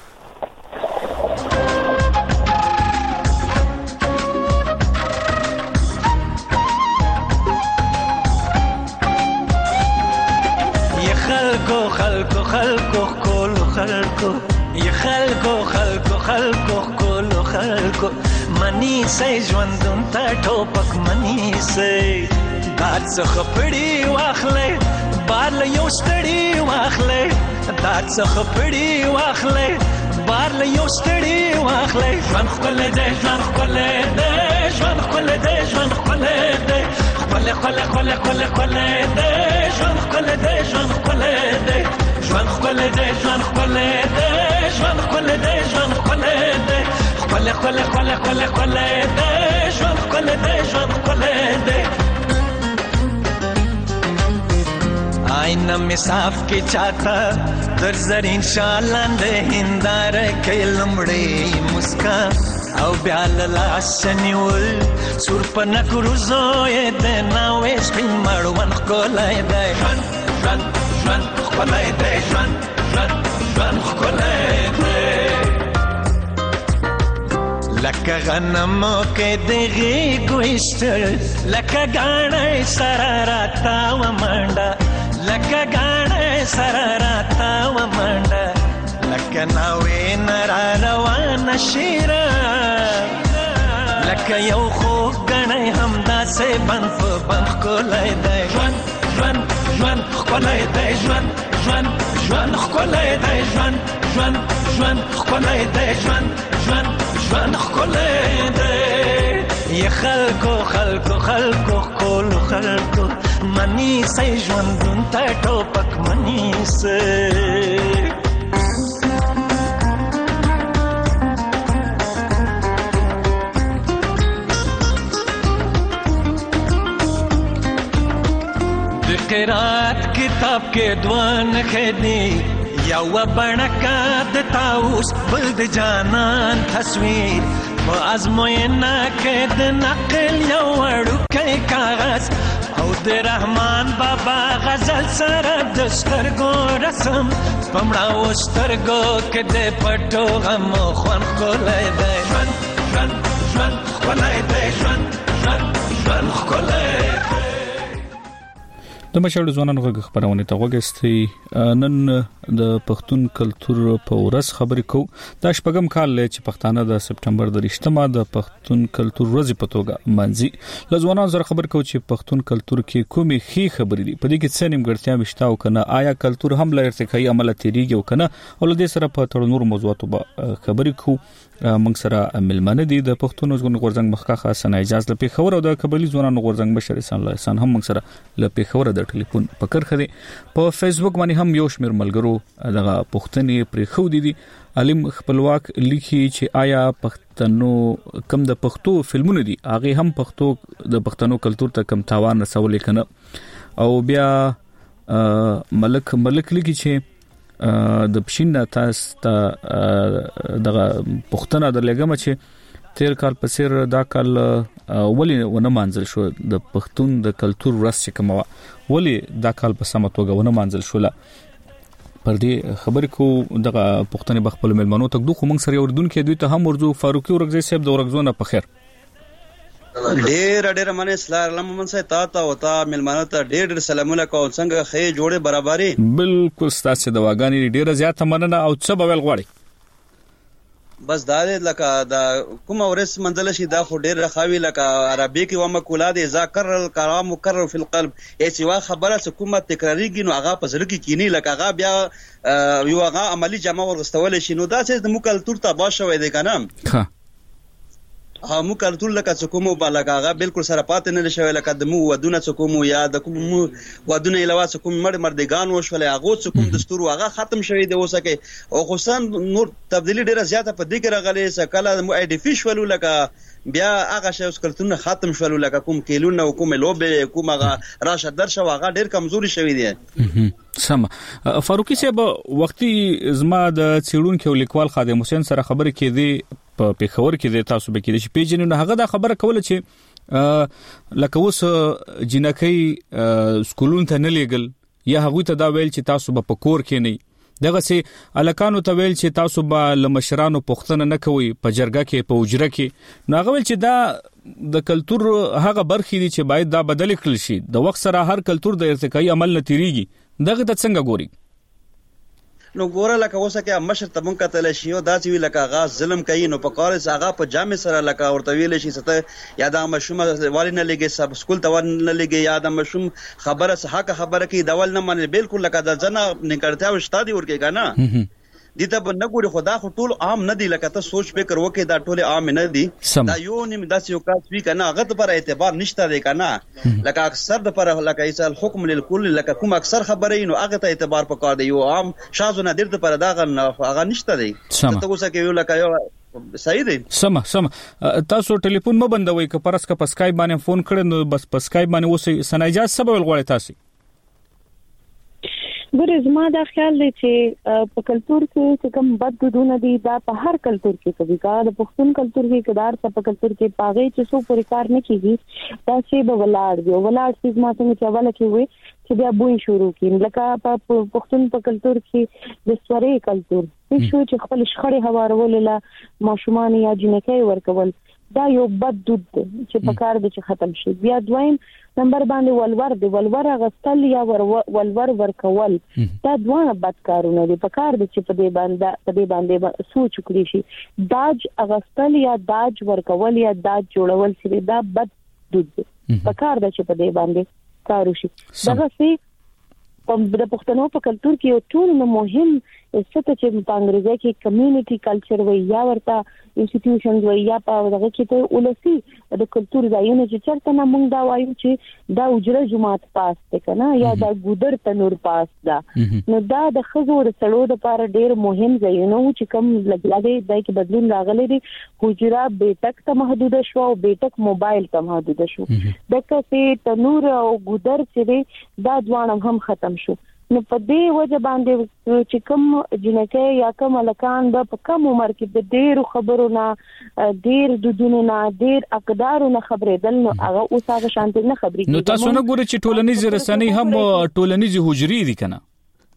N: یا خلکو خلکو خلکو کول خلکو یا خلکو خلکو خلکو کول خلکو منی سي ژوندون ته ټوپک منی سي دات څخه پړی واخلې بار له یو ستړي واخلې دات څخه پړی واخلې بار له یو ستړي واخلې ژوند خپل دې ژوند خپل دې ژوند خپل دې ژوند خپل دې خپل خپل خپل خپل خپل دې ژوند خپل دې ژوند خپل دې ژوند خپل دې ژوند خپل دې ژوند خپل دې ژوند خپل دې خپل خپل خپل خپل خپل دې ژوند خپل دې ژوند خپل دې آئینه می صاف کې چاته در زرین شالان دې هندار کې لمړې مسکا او بیا لاس نیول سور په نکروزو یې د ناوې سپین مړوند کولای دی ژوند ژوند ژوند خپلای دی ژوند ژوند ژوند خپلای دی لکه غنمو کې دغې ګوشتل لکه غاڼې سره راتا و منډه لکه غاڼې سره راتا و منډه لکه ناوې نرا روانه شیره لکه یو خوږ غاڼې همداسې بند په بند ښکلی دی ژوند ژوند ژوند ښکلی دی ژوند ژوند ژوند ښکلی دی ژوند ژوند ژوند ښکلی دی ژوند ژوند ژوند ښکلی دی یا خلکو خلکو خلکو ښکلو خلکو منی سي ژوندون ته ټوپک منی سي باپ کې دوان خېدی یو بڼکا د تاوس بل د جانان تصویر په ازموینه کې د نقل یو وړوکی کاغذ او د رحمان بابا غزل سره د سترګو رسم پمړه و سترګو کې د پټو غمو خوند ښکلی دی ژوند ژوند ژوند ښکلی دی ژوند ژوند ژوند ښکلی دی.
A: د مشال ځوانانو غږ خبرونه ته وګورئ. نن د پښتون کلچر په ورځ خبرې کوو. دا شپږم کال چې پښتانه د سپټمبر د رښتما د پښتون کلچر ورځ په توګه منځي. ل ځوانانو سره خبر کوو چې پښتون کلچر کې کومې خې خبرې دي، په دې کې څه نیمګړتیا مشته او کنه آیا کلچر هم له ارتقایي عمل تیریږي او کنه، او له دې سره په تړ نور موضوعاتو به خبرې کوو. موږ سره ملمنه دي د پښتون ځوان غورځنګ مخکخه سنا اجازه لپاره خبر او د قبلي ځوانانو غورځنګ بشر احسان الله احسان هم موږ سره لپاره خبر د ټلیفون پکړ خدي. په فیسبوک باندې هم یو شمیر ملګرو دغه پښتنې پرې خو دي. علم خپلواک لیکي چې آیا پښتنو کم د پښتو فلمونه دي هغه هم پښتو د پښتنو کلچر ته کم تاوان رسول کنه. او بیا ملک ملک لیکي چې د پښین تاسو ته دغه پښتنه د لګم چې تیر کال په سیر دا کال ولی ونه منځل شو د پښتون د کلچر ورځ کومه ولی دا کال په سم توګه ونه منځل شو. پر دې خبر کو دغه پښتنې بخپل ملمنو ته دوه موږ سره اردن کې دوی ته هم ورزو فاروقي ورغزي صاحب د ورغزونه په خیر.
O: ډېر ډېر منه سلام من سه تا تا وتا ملمانه ته ډېر ډېر سلامونه کوم څنګه خې جوړه برابرۍ.
A: بالکل ستاسو د واغانی ډېر زیاته مننه او څه به ول غواړي.
O: بس دا لکه دا کوم ورس منځل شي دا خو ډېر رخاوي لکه عربي کې و مقولات ذکر الکلام مکرر فی القلب ای سوا خبره حکومت تکراریږي نو هغه په زړه کې کینی لکه هغه بیا یو هغه عملی جمع ورغستول شي نو دا چې د مکلتور ته باشوي دی کنه. ها ها مو کلتور لکه څکومو بالغاغه بالکل سره پاتې نه شوی لکه د مو ودونه څکومو یا د کوم ودونه علاوه څکوم مړ مردگان وشول هغه څکوم دستور هغه ختم شوی دی اوسکه او خصوصا نور تبدیلی ډیره زیاته په دې کې راغلي سکاله مو ایډیفیشل لکه بیا هغه شی اوس کلتور ختم شول لکه کوم کیلونه او کوم لوبه کوم هغه راشه درشه هغه ډیر کمزوري شوی دی.
A: سم فاروقي صاحب وختي زما د چیرون کې لیکوال خادم حسین سره خبرې کړي په پیښور کې د تاسو به کې د پیجن نه هغه دا خبره کوله چې لکه اوس جنکۍ سکولون ته نه لېګل یا هغه ته دا ویل چې تاسو به پکور کې نه دغه سي الکانو ته ویل چې تاسو به لمشرانو پښتنه نه کوي په جرګه کې په وجره کې نو هغه ویل چې دا د کلچر هغه برخې دي چې باید دا بدل کړل شي. د وخت سره هر کلچر د ارتقایي عمل نه تیریږي. دغه د څنګه ګوري
O: نو ګوره لکه اوسه کې مشر ته مونږ کتل شي او دا چې لکه غا ظلم کوي نو په کار سره هغه په جامع سره لکه ورته ویل شي ست یا دا مشوم والی نه لګي سب سکول ته ور نه لګي یا دا مشوم خبره صحه خبره کې دول نه منل بالکل لکه د جنا نکړتیا وشتا دی ورکه کنه دي ته نه ګوري خدا خو ټول عام نه دی لکه ته سوچ فکر وکي دا ټول عام نه دي دا یو نیم داس یو کاس وی کنه هغه پر اعتبار نشته دی کنه لکه اکثر د پر لکه ایسا الحكم للكل لکه کوم اکثر خبرې نو هغه ته اعتبار پکار دی یو عام شاذ نادر د پر دا هغه نشته دی ته اوسه کې یو لکه یو صحیح دی.
A: سم سم تاسو ټلیفون مو بندوي که پرس کا پسکای باندې فون کړئ نو بس پسکای باندې اوسه سنایجاز سبب غواړی تاسو
G: ګوره زما دا خیال دی چې په کلچر کې چې کوم بد دودونه دي دا په هر کلچر کې کوي کا د پښتون کلچر کې کدار په کلچر کې پاغې چې څو پرې کار نه کیږي دا چې به ولاړ دی ولاړ چې ما څنګه چې اوله کې وي چې بیا بوې شروع کین لکه په پښتون په کلچر کې د سورې کلچر چې چې خپل شخړې هوارول لا ماشومان یا جنکۍ ورکول دا یو بد دود دی چې په کار د ختم شي. بیا دویم نمبر باندې ولور دی ولور غستل یا ولور ورکول دا دوه بد کارونه دي په کار د چې په دې باندې په دې باندې سوچ وکړي شي داج غستل یا داج ورکول یا داج جوړول چې دا بد دود دی په کار د چې په دې باندې کار وشي. دغه سي د پښتنو په کلچر کې یو ټول مهم څه چې په انګریزي کې کمیونټي کلچر وي یا ورته انسټیټیوشنز وي یا په دغه کې ته ولسی د کلچر ځایونه چې چرته نه مونږ دا وایو چې دا اجره جماعت پاس ته کنه یا دا ګودر تنور پاس دا نو دا د خزو د سړو د لپاره ډیر مهم ځایونه چې کوم لګلې دای کې بدلون راغلي دي حجره بیٹک ته محدود شو او بیٹک موبایل ته محدود شو دغه چې تنور او ګودر چې دا دوانه هم ختم شو. نو په دې وجه باندې چې کوم جنکه یا کوم لکان د په کم عمر کې د ډېر خبرو نه ډېر دودونو نه ډېر اقدارو نه خبرېدل نو هغه اوس هغه شانتي نه خبرې
A: نو تاسو نه ګورئ چې ټولنیز رسنۍ هم ټولنیز حجرې دي کنه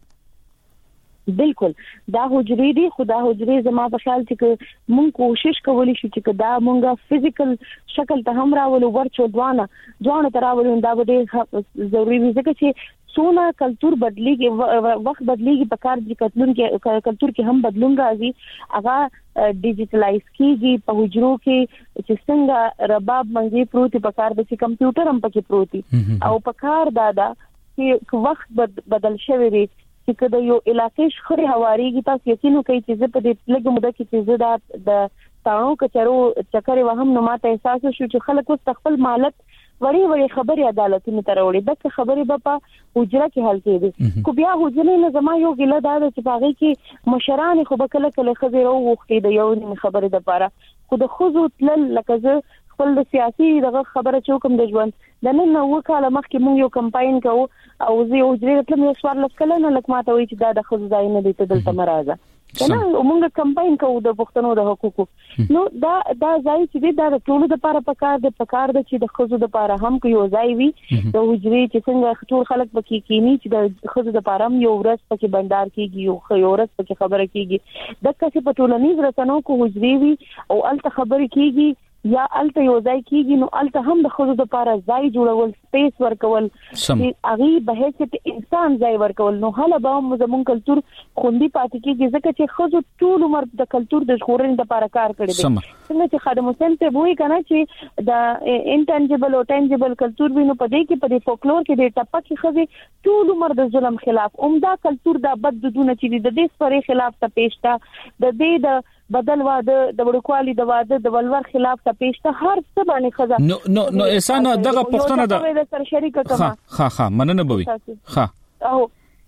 G: بالکل دا حجرې دي خو دا حجرې زما په خیال چې مونږ کوشش کولی شو چې دا مونږه فزیکل شکل ته هم راولو ورچو دوانه دوانه تراولو دا به ضروري وي ځکه چې سونه کلچر بدلیږي وخت بدلیږي په کار د کلچر کې کلچر کې هم بدلون راځي هغه ډیجیټلایز کیږي په حجرو کې چې څنګه رباب منځي پروتي په کار د کمپیوټر هم پکې پروتي او په کار دادا چې وخت بدل شوی دی چې کله یو علاقې شخړې هواريږي تاسو یقینو کوي چې زه په دې لږه موده کې چې زه دا د تاڼو کچرو چکرې وهم نو ماته احساس شو چې خلک اوس خپل مالک وړي وړي خبرې عدالتونو ته وړي دغه خبرې به په حجره کې حل کېږي کو بیا حجره نه زما یو ګله دا چې باغې کې مشران خو به کله کله خبرې وغوښتي د یو خبرې د لپاره خو د خوځو تل لکه زه خپل سیاسي دغه خبره چوکم د ژوند د نن نو کاله مخکې مونږ یو کمپاین کوو او زه یو ځای ته مې سوار لکه نه لکه ماته وایي چې دا د خزو ځای نه دی ته دلته مرزه کنه مونږ کمپاین کوو د پښتنو د حقوقو نو دا دا ځای چې دا د ټولو لپاره پکار دی پکار دی چې د خزو لپاره هم یو ځای وي د حجرې چې څنګه ټول خلک پکې کینی چې د خزو لپاره هم یو ورځ پکې بندر کیږي یو یو ورځ پکې خبره کیږي د کسي په ټولنیز رسنیو کو حجرې وي او الته خبرې کیږي یا الته یو ځای کیږي نو الته هم د خزو لپاره ځای جوړول سپیس ورکول چې هغه به هیڅ انسان ځای ورکول نو هله به هم زمون کلچر خوندي پاتې کیږي ځکه چې خزو ټول عمر د کلچر د ژغورنې لپاره کار کړی دی څنګه چې خادم حسین ته وایي کنه چې د انټنجبل او ټنجبل کلچر وینو په دې کې په دې فولکلور کې د ټپکې خزي ټول عمر د ظلم خلاف عمده کلچر د بد دودونه چې د دې سپری خلاف ته پېښتا د دې د بدل واده د وړوکوالي د واده د ولور خلاف ته پېښته هر څه باندې خزه
A: نو نو نو احسان دغه پښتنه ده
G: سره شریک کما
A: ها ها مننه بوي ها
G: او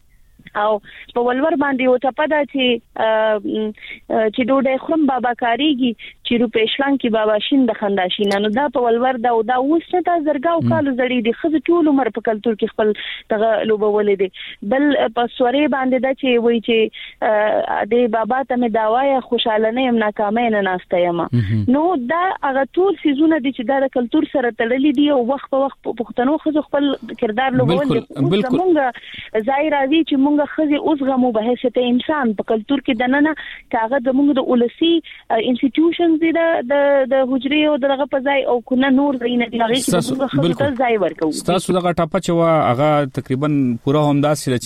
G: او په ولور باندې او ته پدا چې چې ډوډۍ خرم بابا کاریږي چې روپې شلان کې بابا شین د خنداشین نو دا په ولور دا او دا اوس ته زرګاو کالو زړی دي خزه ټول عمر په کلچر کې خپل دغه لوبولې دي بل په سوري باندې دا چې وای چې د بابا ته مې داوای خوشاله نه يم ناکامه نه ناشته یم نو دا هغه ټول سيزونه دي چې د کلچر سره تړلې دي او وخت په وخت پښتنو خزه خپل کردار لوبول دي موږ ځای راځي چې موږ خزي اوس غمو به حیثیت انسان په کلچر کې دننه کاغه د موږ د اولسي انسټیټیوشنز دي د د حجرې او دغه په ځای او کنه نور زینه دي هغه چې موږ خپل ځای ورکو
A: تاسو دغه ټاپه چې وا هغه تقریبا پوره همداسې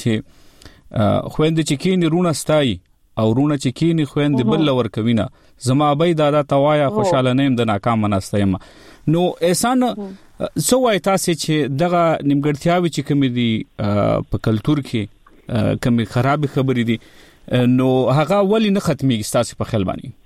A: چې خويند چې کین رونه ستای او رونه چې کین خويند بل لور کوینه زما ابي دادا توایا خوشاله نیم د ناکام مناستیم نو احسان سو وای تاسو چې دغه نیمګړتیاوي چې کوم دي په کلچر کې کمی خراب خبرې دي نو هغه ولی نه ختمي ستاسو په خیال باندې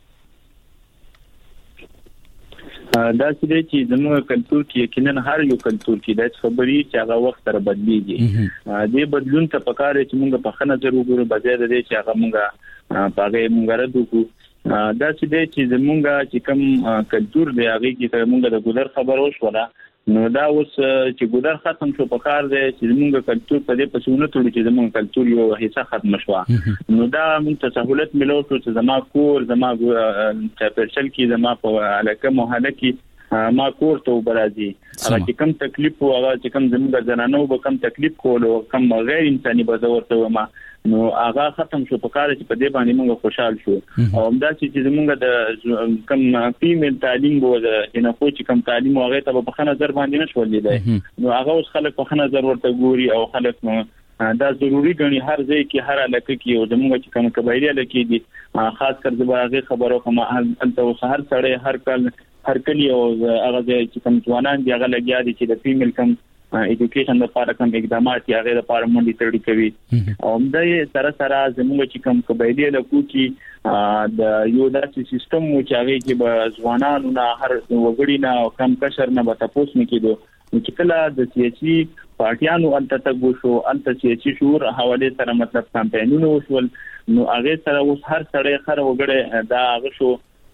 L: دا چې زموږ کلچر کې یقینا هر یو کلچر کې د خبرې چې هغه وخت سره بدلیږي دې بدلون ته پکاره چې موږ په خنه ضرور وګورو بځای د دې چې هغه موږ پاګې موږ راځو دا چې زموږ چې کوم کلچر دی هغه کې موږ د ګذر خبر وشوله نو دا اوس چې ګذر ختم شو په کار دی چې موږ کلچر په دې پسونه ټول چې زموږ کلچر یو حصہ ختم شو نو دا موږ ته سہولت ملو چې زما کور زما چاپرچل کې زما په علاقه محله کې ما کور ته برازي هغه چې کوم تکلیف او هغه چې کوم زموږ زنانو به کوم تکلیف کول او کوم غیر انساني به ورته ما نو هغه ختم شو په کار چې په دې باندې موږ خوشاله شو او همدا چې زموږ د کوم فیمیل تعلیم وو د جنکو چې کوم تعلیم هغه ته په خنه نظر باندې نشول لیدای نو هغه اوس خلک په خنه نظر ورته ګوري او خلک دا ضروری غني هر ځای کې هر علاقه کې او زموږ چې کوم قبایلی علاقه دي خاص کر د هغه خبرو کوم انت اوس هر سړی هر کال هر کلی او هغه چې کوم ځوانان دی هغه لګیا دي چې د فیمیل کوم ایجوکیشن لپاره کوم اقدامات یا غیر لپاره مونږ تړي کوي او د سره سره زموږ چې کوم قبایلی علاقو کې د یو داسې سیستم مو چې هغه کې به ځوانانو نه هر وګړي نه کم کشر نه به تاسو نه کېدو چې کله د سیاسي پارټیانو انته تګو شو انته سیاسي شعور حواله سره مطلب کمپاینونه وشول نو هغه سره اوس هر سړی هر وګړي دا هغه شو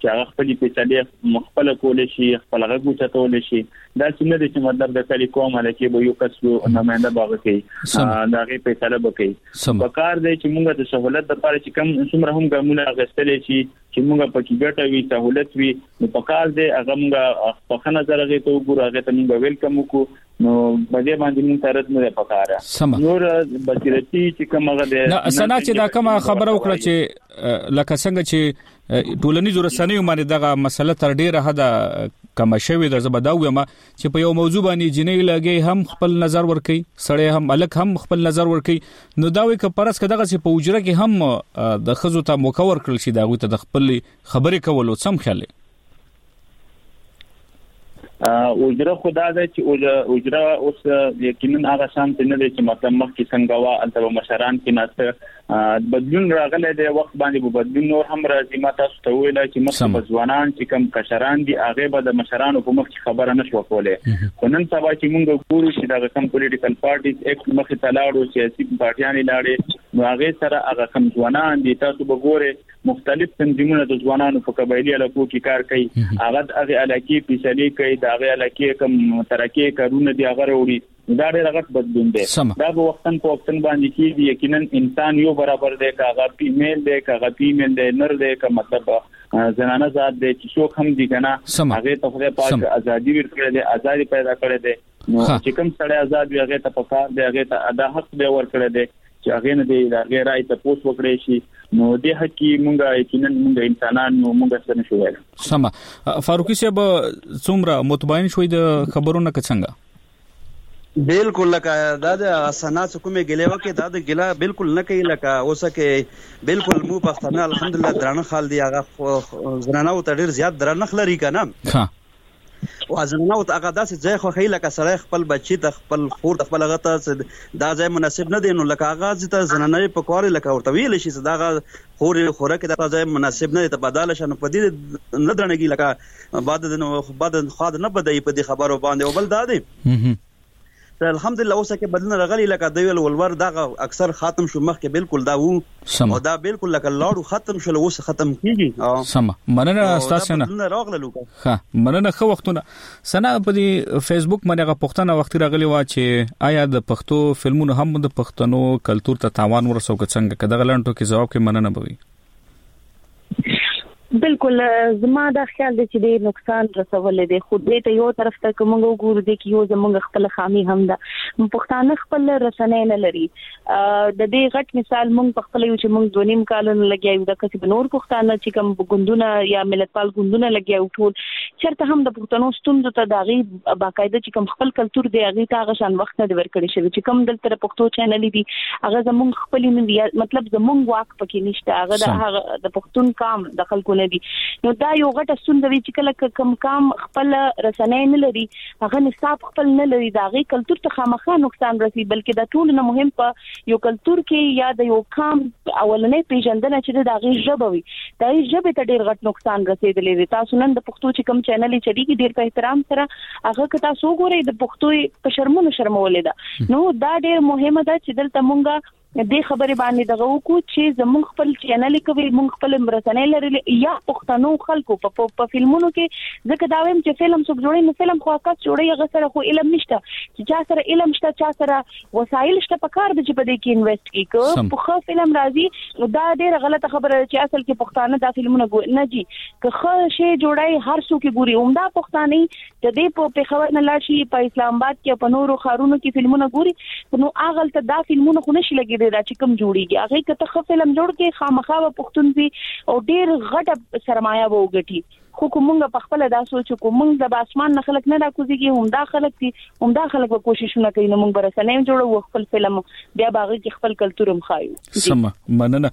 L: چې هغه خپل فیصله مخبل کول شي خپل غږ چتول شي دا څنګه د چې مطلب د کلی کوم هلکه به یو کس یو نماینده باغ کوي دا غي فیصله وکړي په کار دی چې موږ د سہولت لپاره چې کم څومره هم ګامونه غستلې شي چې موږ په کې ګټه وي سہولت وي نو په کار دی هغه موږ په خنه درغه ته وګورو هغه ته موږ ویلکم وکړو نو باندې باندې موږ ترت نه پکاره نور بصیرتي چې کومه ده
A: نه سنا چې دا کومه خبره وکړه چې لکه څنګه چې ټولنیز رسنیو باندې دغه مسله تر ډیره حدا کم شوی د زبداوي ما چې په یو موضوع باندې جنې لګي هم خپل نظر ورکي سړی هم الک هم خپل نظر ورکي نو دا وی ک پرس کداغه چې په وجره کې هم د خزو ته موکور کړل شي دا غوته د خپل خبرې کولو سم خیال
L: اوجره خدا ده چې اوجره اوس یقینا هغه شان نه دي چې مطلب مخ کې څنګه وا انته مشران کې ناته بدلون راغله د وخت باندې بدلون نور هم راځي ما تاسو ته ویل چې مخ ځوانان چې کم کشران دي هغه به د مشرانو په مخ کې خبره نشو کوله خو نن سبا چې موږ ګورو چې دا کم پولیټیکل پارټیز اکټ مخ ته لاړو سیاسي پارټیان لاړې نو هغه سره هغه کم ځوانان دي تاسو به ګوره مختلف تنظیمونه د ځوانانو په قبایلی علاقو کې کار کوي هغه هغه علاقې فیصله کوي دا هغه علاقې کم ترکه کارونه دي هغه وروړي دا ډېر غټ بدلون دی دا په وختن په وختن باندې کې دی یقینا انسان یو برابر دی کاغه فیمیل دی کاغه فیمیل دی نر دی که مطلب زنانه ذات دی چې څوک هم دي کنه هغه ته خدای پاک ازادي ورکړي دی ازادي پیدا کړی دی نو چې کوم سړی آزاد وي هغه ته پکار دی هغه ته ادا حق دی ورکړی دی چې هغه نه دی هغه راي ته پوس وکړي شي نو د حقي مونږه یقینا مونږ انسانان نو مونږ څه نشو ویل
A: سم فاروقي صاحب څومره مطمئن شوي د خبرونو څنګه
O: بالکل لکه دا د سنات کومه ګلیوه کې دا د ګلا بالکل نه کوي لکه اوسه کې بالکل مو پښتنه الحمدلله درانه خال دی هغه زنانه او ډیر زیات درانه خلري کنه ها وازنه او هغه داسې ځای خو خې لکه سړی خپل بچی د خپل خور د خپل غته دا ځای مناسب نه دی نو لکه هغه ځته زنانه په کار لکه ورته ویل شي دا خور خوره کې دا ځای مناسب نه دی ته بدل شنه په دې نه درنګي لکه بعد د بعد خاد نه بدای په دې خبرو باندې او بل دا دی الحمدلله اوسه کې بدلون راغلی لکه د ویل ولور دا اکثر ختم شو مخ کې بالکل دا وو او دا بالکل لکه لاړو ختم شول اوسه ختم کیږي
A: سم مننه تاسو نه
O: راغله
A: ها مننه خو وختونه سنا په دې فیسبوک باندې غو پښتنه وخت راغلی وا چې آیا د پښتو فلمونو هم د پښتنو کلچر ته تاوان ورسو څنګه کده غلانټو کې جواب کې مننه بوي
G: بالکل زما دا خیال دی چې ډېر نقصان رسولې دی خو دې ته یو طرف ته کومه وګورو دی چې یو زمونږ خپل خامي هم ده پښتانه خپل رسنۍ نه لري د دې غټ مثال مونږ په خپل یو چې مونږ دونیم کالونه لګیایو د کسب نور پښتانه چې کوم ګوندونه یا ملتپال ګوندونه لګیایو ټول چرته هم د پښتنو ستوندو ته داغي باقاعده چې کوم خپل کلچر دی هغه ته هغه شان وخت نه ورکړي شوی چې کوم دلته پښتو چینل دي هغه زمونږ خپل نه مطلب زمونږ واک پکې نشته هغه د پښتون کام د خلکو دي نو دا یو غټه ستونزه چې کله کم کام خپل رسنۍ نه لري هغه نصاب خپل نه لري دا غي کلچر ته خامخا نقصان رسي بلکې دا ټول نه مهم په یو کلچر کې یا د یو کام اولنې پیژندنه چې دا غي ژبوي دا غي ژبه ته ډیر غټ نقصان رسیدلی تاسو نن د پښتو چې کم چینل چلیږي ډیر په احترام سره هغه که تاسو ګورئ د پښتو په شرمونو شرمولې ده نو دا ډیر مهمه ده چې دلته مونږه د خبرې باندې دغه وکړو چې زموږ خپل چینل کوي موږ خپل مرسنۍ لري یا پښتنو خلکو په په فلمونو کې ځکه دا وایم چې فلم څوک جوړي نو فلم خو اکاس جوړي هغه سره خو علم نشته چې چا سره علم شته چا سره وسایل شته په کار د چې په دې کې انویسټ کیږي په خو فلم راځي دا ډیره غلطه خبره چې اصل کې پښتانه دا فلمونه نه دي که خو شی جوړي هر څوک ګوري عمده پښتاني د دې په پیښور نه لاړ شي په اسلام آباد کې په نورو خارونو کې فلمونه ګوري نو هغه ته دا فلمونه خو نشي لګي دا چې کوم جوړیږي هغه کته خو فلم جوړ کې خامخا پښتون وي او ډیر غټه سرمایه وګټي خو کومه په خپل دا سوچ کوم د اسمان نه خلک نه راکوزيږي هم دا خلک دي هم دا خلک به کوششونه کوي نو موږ برسنه جوړو خپل فلم بیا باغ کې خپل کلچر هم خایو
A: سم مننه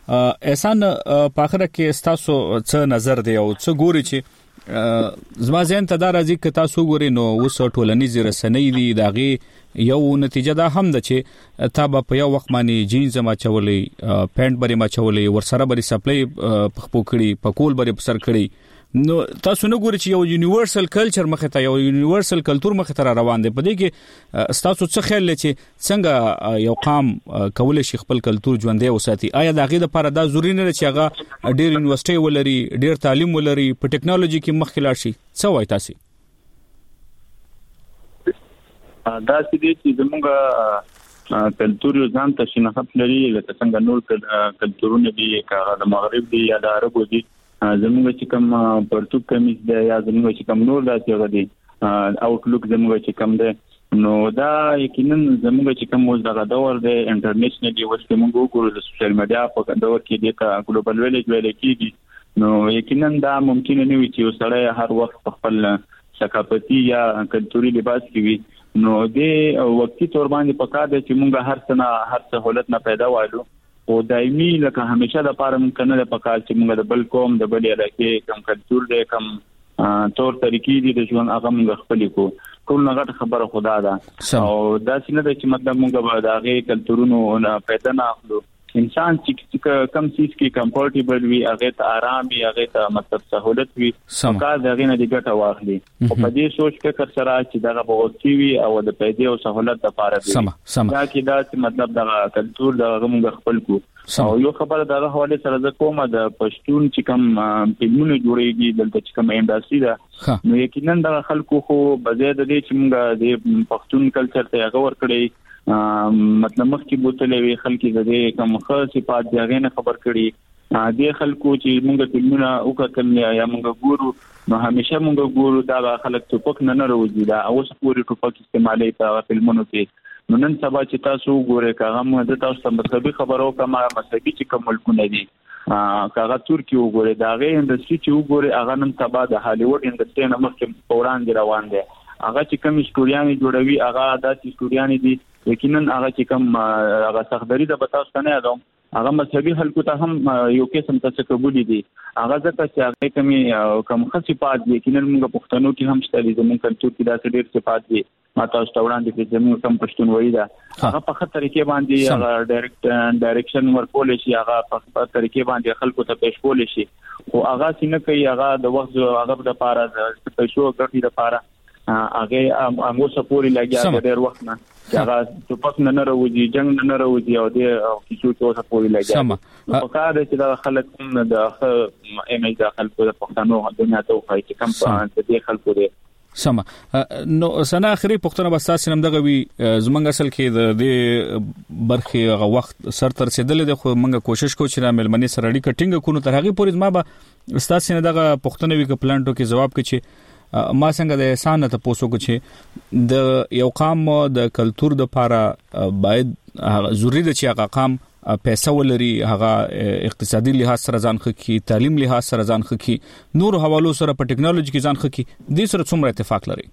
A: احسان په اخر کې تاسو څه نظر دی او څه ګوري چې زما ځین ته دا راځي چې تاسو ګوري نو وس ټولنیز رسنۍ دي داغي یو نتیجه دا هم ده چې تا په یو وخت باندې جینز ما چولې پینټ بری ما چولې ورسره بری سپلای پخپو کړي پکول بری سر کړي نو تاسو نه ګورئ چې یو یونیورسل کلچر مخه ته یو یونیورسل کلچر مخه ته روان دی په دې کې تاسو څه خیال لرئ چې څنګه یو قام کولای شي خپل کلچر ژوندۍ وساتي آیا دا غي د لپاره دا ضروري نه چې هغه ډېر یونیورسيټي ولري ډېر تعلیم ولري په ټیکنالوژي کې مخکې لاړ شي څه وایي تاسو
L: دا چې زموږ کلتور ځان ته شناخت لري لکه څنګه نور کلتورونه دي کاغه د مغرب دي یا د عربو دي زموږ چې کوم پرتګ کمیس دی یا زموږ چې کوم نور داسې غدي اوټلوک زموږ چې کوم دی نو دا یقینا زموږ چې کوم اوس دغه دور دی انټرنیشنل دی اوس موږ وګورو د سوشل میډیا په دور کې د ګلوبل ویلیج ویل کېږي نو یقینا دا ممکن نه وي چې وسړی هر وخت خپل ثقافتي یا کلتوري لباس کې وي نو دې وختي تور باندې پکار دی چې موږ هر څه نه هر سہولت نه پیدا وایو او دایمي لکه همیشه د پاره ممکن نه پکار چې موږ د بل قوم د بل علاقې کم کلتور دی کم تور طریقې دي د ژوند هغه موږ خپل کو ټول نه غټ خبره خدا ده او دا څنګه چې مطلب موږ به د هغه کلتورونو پیدا نه اخلو انسان چې کم چیز کې کمفورټیبل وي هغه ته آرام وي هغه ته مطلب سہولت وي کار دغه نه دی ګټه واخلي او په دې سوچ کې کر سره چې دغه بوغتی وي او د پیدا او سہولت لپاره دی دا کې دا چې مطلب دغه کلتور دغه موږ خپل کو او یو خبره دغه حواله سره د کومه د پښتون چې کم فلمونه جوړيږي دلته چې کوم انډستری ده نو یقینا د خلکو خو بځای د دې چې موږ د پښتون کلچر ته هغه ور کړی مطلب مخکې بوتلې وی خلک دې کوم خاص صفات دغه نه خبر کړي د خلکو چې موږ فلمونه وکړل یا موږ ګورو نو همیشه موږ ګورو دا خلک ټوپک نه نه راوځي دا اوس پوری ټوپک استعمالي په فلمونو کې نو نن سبا چې تاسو ګورئ کاغه موږ د تاسو مذهبي خبرو کما مذهبي چې کوم ملکونه دي کاغه ترکی وګورئ دا غي انډستری چې وګورئ هغه نن سبا د هالیوډ انډستری نه مخکې فوران دی روان دي هغه چې کوم استوریانې جوړوي هغه داسې استوریانې دي یقینا هغه چې کوم هغه سخدري د بتاوس نه یادوم هغه مذهبي خلکو ته هم یو قسم څه قبول دي هغه ځکه چې هغه کمی کم خصيفات دي یقینا موږ پښتنو کې هم شته دي زموږ کلچر کې دا ډېر صفات دي ماته استوړان دي چې زموږ کم پښتون وایي دا هغه په خاطر طریقې باندې هغه ډایرکټ ډایرکشن ورکول شي هغه په خاطر طریقې باندې خلکو ته پېښ کول شي او هغه څنګه کوي هغه د وخت هغه د لپاره د پیسو ګټې لپاره هغه هغه سپوري لګیا ډېر وخت نه هغه ټوپک نه نه راوځي جنگ نه راوځي او د کیسو څه سپوري لګیا په کار چې د خلک هم د ایمیج د خلکو د پښتنو دنیا ته وایي چې کم په دې خلکو دې
A: سم نو سنا اخري پښتنه بس تاسو نم دغه وی زمنګ اصل کې د دې برخه غو وخت سر تر رسیدل د خو منګه کوشش کو چې را ملمنې سره اړیکه ټینګ کونو تر هغه پورې ما به تاسو نه دغه پښتنه وی ک پلانټو کې جواب کړي ما څنګه د احسان ته پوسو کو چې د یو قام د کلچر د لپاره باید ضروری ده چې هغه قام پیسې ولري هغه اقتصادي لحاظ سره ځان خکې تعلیم لحاظ سره ځان خکې نور حوالو سره په ټیکنالوژي کې ځان خکې د سره څومره اتفاق لري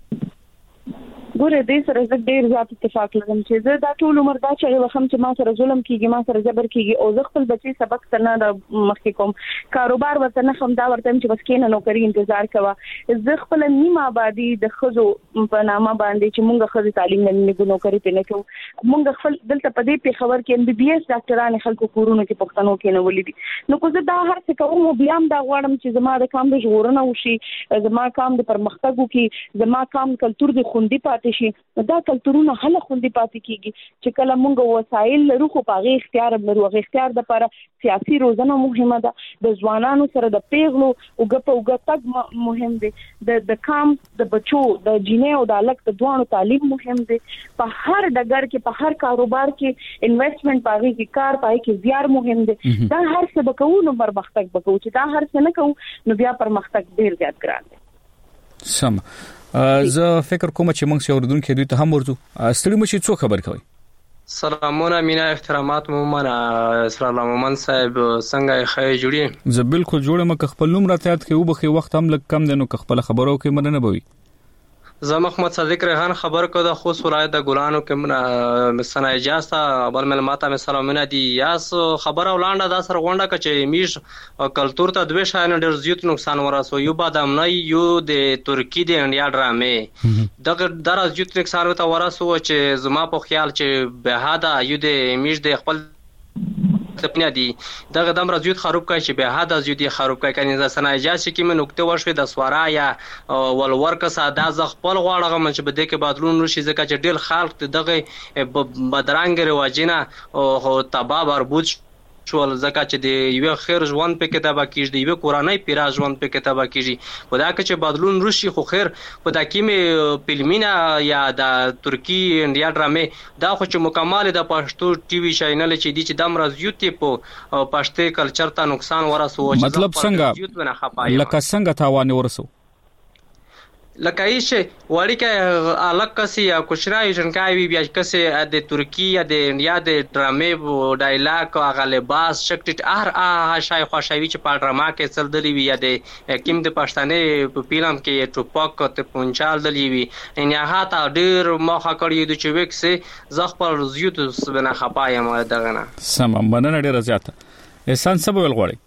G: ګوره دې سره زه ډېر زیات اتفاق لرم چې زه دا ټول عمر دا چې وخم چې ما سره ظلم کیږي ما سره جبر کیږي او زه خپل بچي سبق څنګه د مخکې کوم کاروبار ورته نه خم دا ورته چې بس کینه نوکری انتظار کوا زه خپل نیمه آبادی د خزو په نامه باندې چې مونږ خزي تعلیم نه نوکری پینې کوو مونږ خپل دلته په دې په خبر کې ام بي بي اس ډاکټران خلکو کورونو کې پښتنو کې نه ولیدي نو کو زه دا هر څه کوم بیا هم دا غواړم چې زما د کام د ژغورنه وشي زما کام د پرمختګ وکي زما کام کلچر د خوندي پاتې شي دا کلچرونه هله خوندي پاتې کیږي چې کله موږ وسایل لرو خو پاغه اختیار لرو هغه اختیار د لپاره سیاسي روزنه مهمه ده د ځوانانو سره د پیغلو او غپ او غتګ مهم دي د د کام د بچو د جینې او د الک د دوانو تعلیم مهم دي په هر ډګر کې په هر کاروبار کې انویسټمنټ پاغه کې کار پای کې زیار مهم دي دا هر څه بکو نو پرمختګ بکو چې دا هر څه نه کوو نو بیا پرمختګ ډیر زیات ګران دي
A: سم زه فکر کوم چې موږ شوردون کې دوی ته هم ورځو ستړي مشي څو خبر کوي
P: سلامونه مینا احترامات مومن اسرار الله مومن صاحب څنګه خې جوړی
A: زه بالکل جوړم ک خپل نوم راته یاد کې وبخي وخت هم لږ کم دنو ک خپل خبرو کې مننه بوي
P: زه محمد صادق ریحان خبر کو د خو سورای د ګلانو کې مسنا اجازه بل مل ماته سلامونه دي یاس خبر اولانډه د سر غونډه کچې میش کلچر ته دوه شاین ډیر زیات نقصان ورسو یو بادام نه یو د ترکی د انډیا ډرامې دغه در زیات نقصان ته ورسو چې زما په خیال چې به هدا یو د میش د خپل تپنه دي دغه دم رزيد خراب کوي چې به حد از یودي خراب کوي کني د صنایع چې کې نقطه وشوي د سوارا یا ولور کا ساده ز خپل غواړه من چې بده کې بدلون وشي ځکه چې ډېر خلک دغه بدرنګ رواجینه او تبا بربود شول ځکه چې د یو خیر ژوند په کتابه کېږي د یو قرآنی پیرا ژوند په کتابه کېږي په دا کې چې بدلون راشي خو خیر په دا کې مې فلمونه یا د ترکی انډیا ډرامې دا خو چې مکمل د پښتو ټي وي چینل چې دي چې د امراض یوټیوب په پښتو کلچر ته نقصان ورسو
A: مطلب څنګه لکه څنګه تاوان ورسو
P: لکه ایشه وړي کې الګ کسي یا کوشرای جنکای وی بیا کسي د ترکی یا د انډیا د ډرامې ډایلاګ او غلباس شکټ ار ا شای خوشاوي چې په ډراما کې چل دلی وی یا د کیم د پښتنې په فلم کې ټوپک ته پونچال دلی وی ان یا هاته ډیر مخه کړی د چې وکسه زغپل زیوت سبنه خپایم دغه نه
A: سم مننه ډیر زیاته احسان سبب ولغړی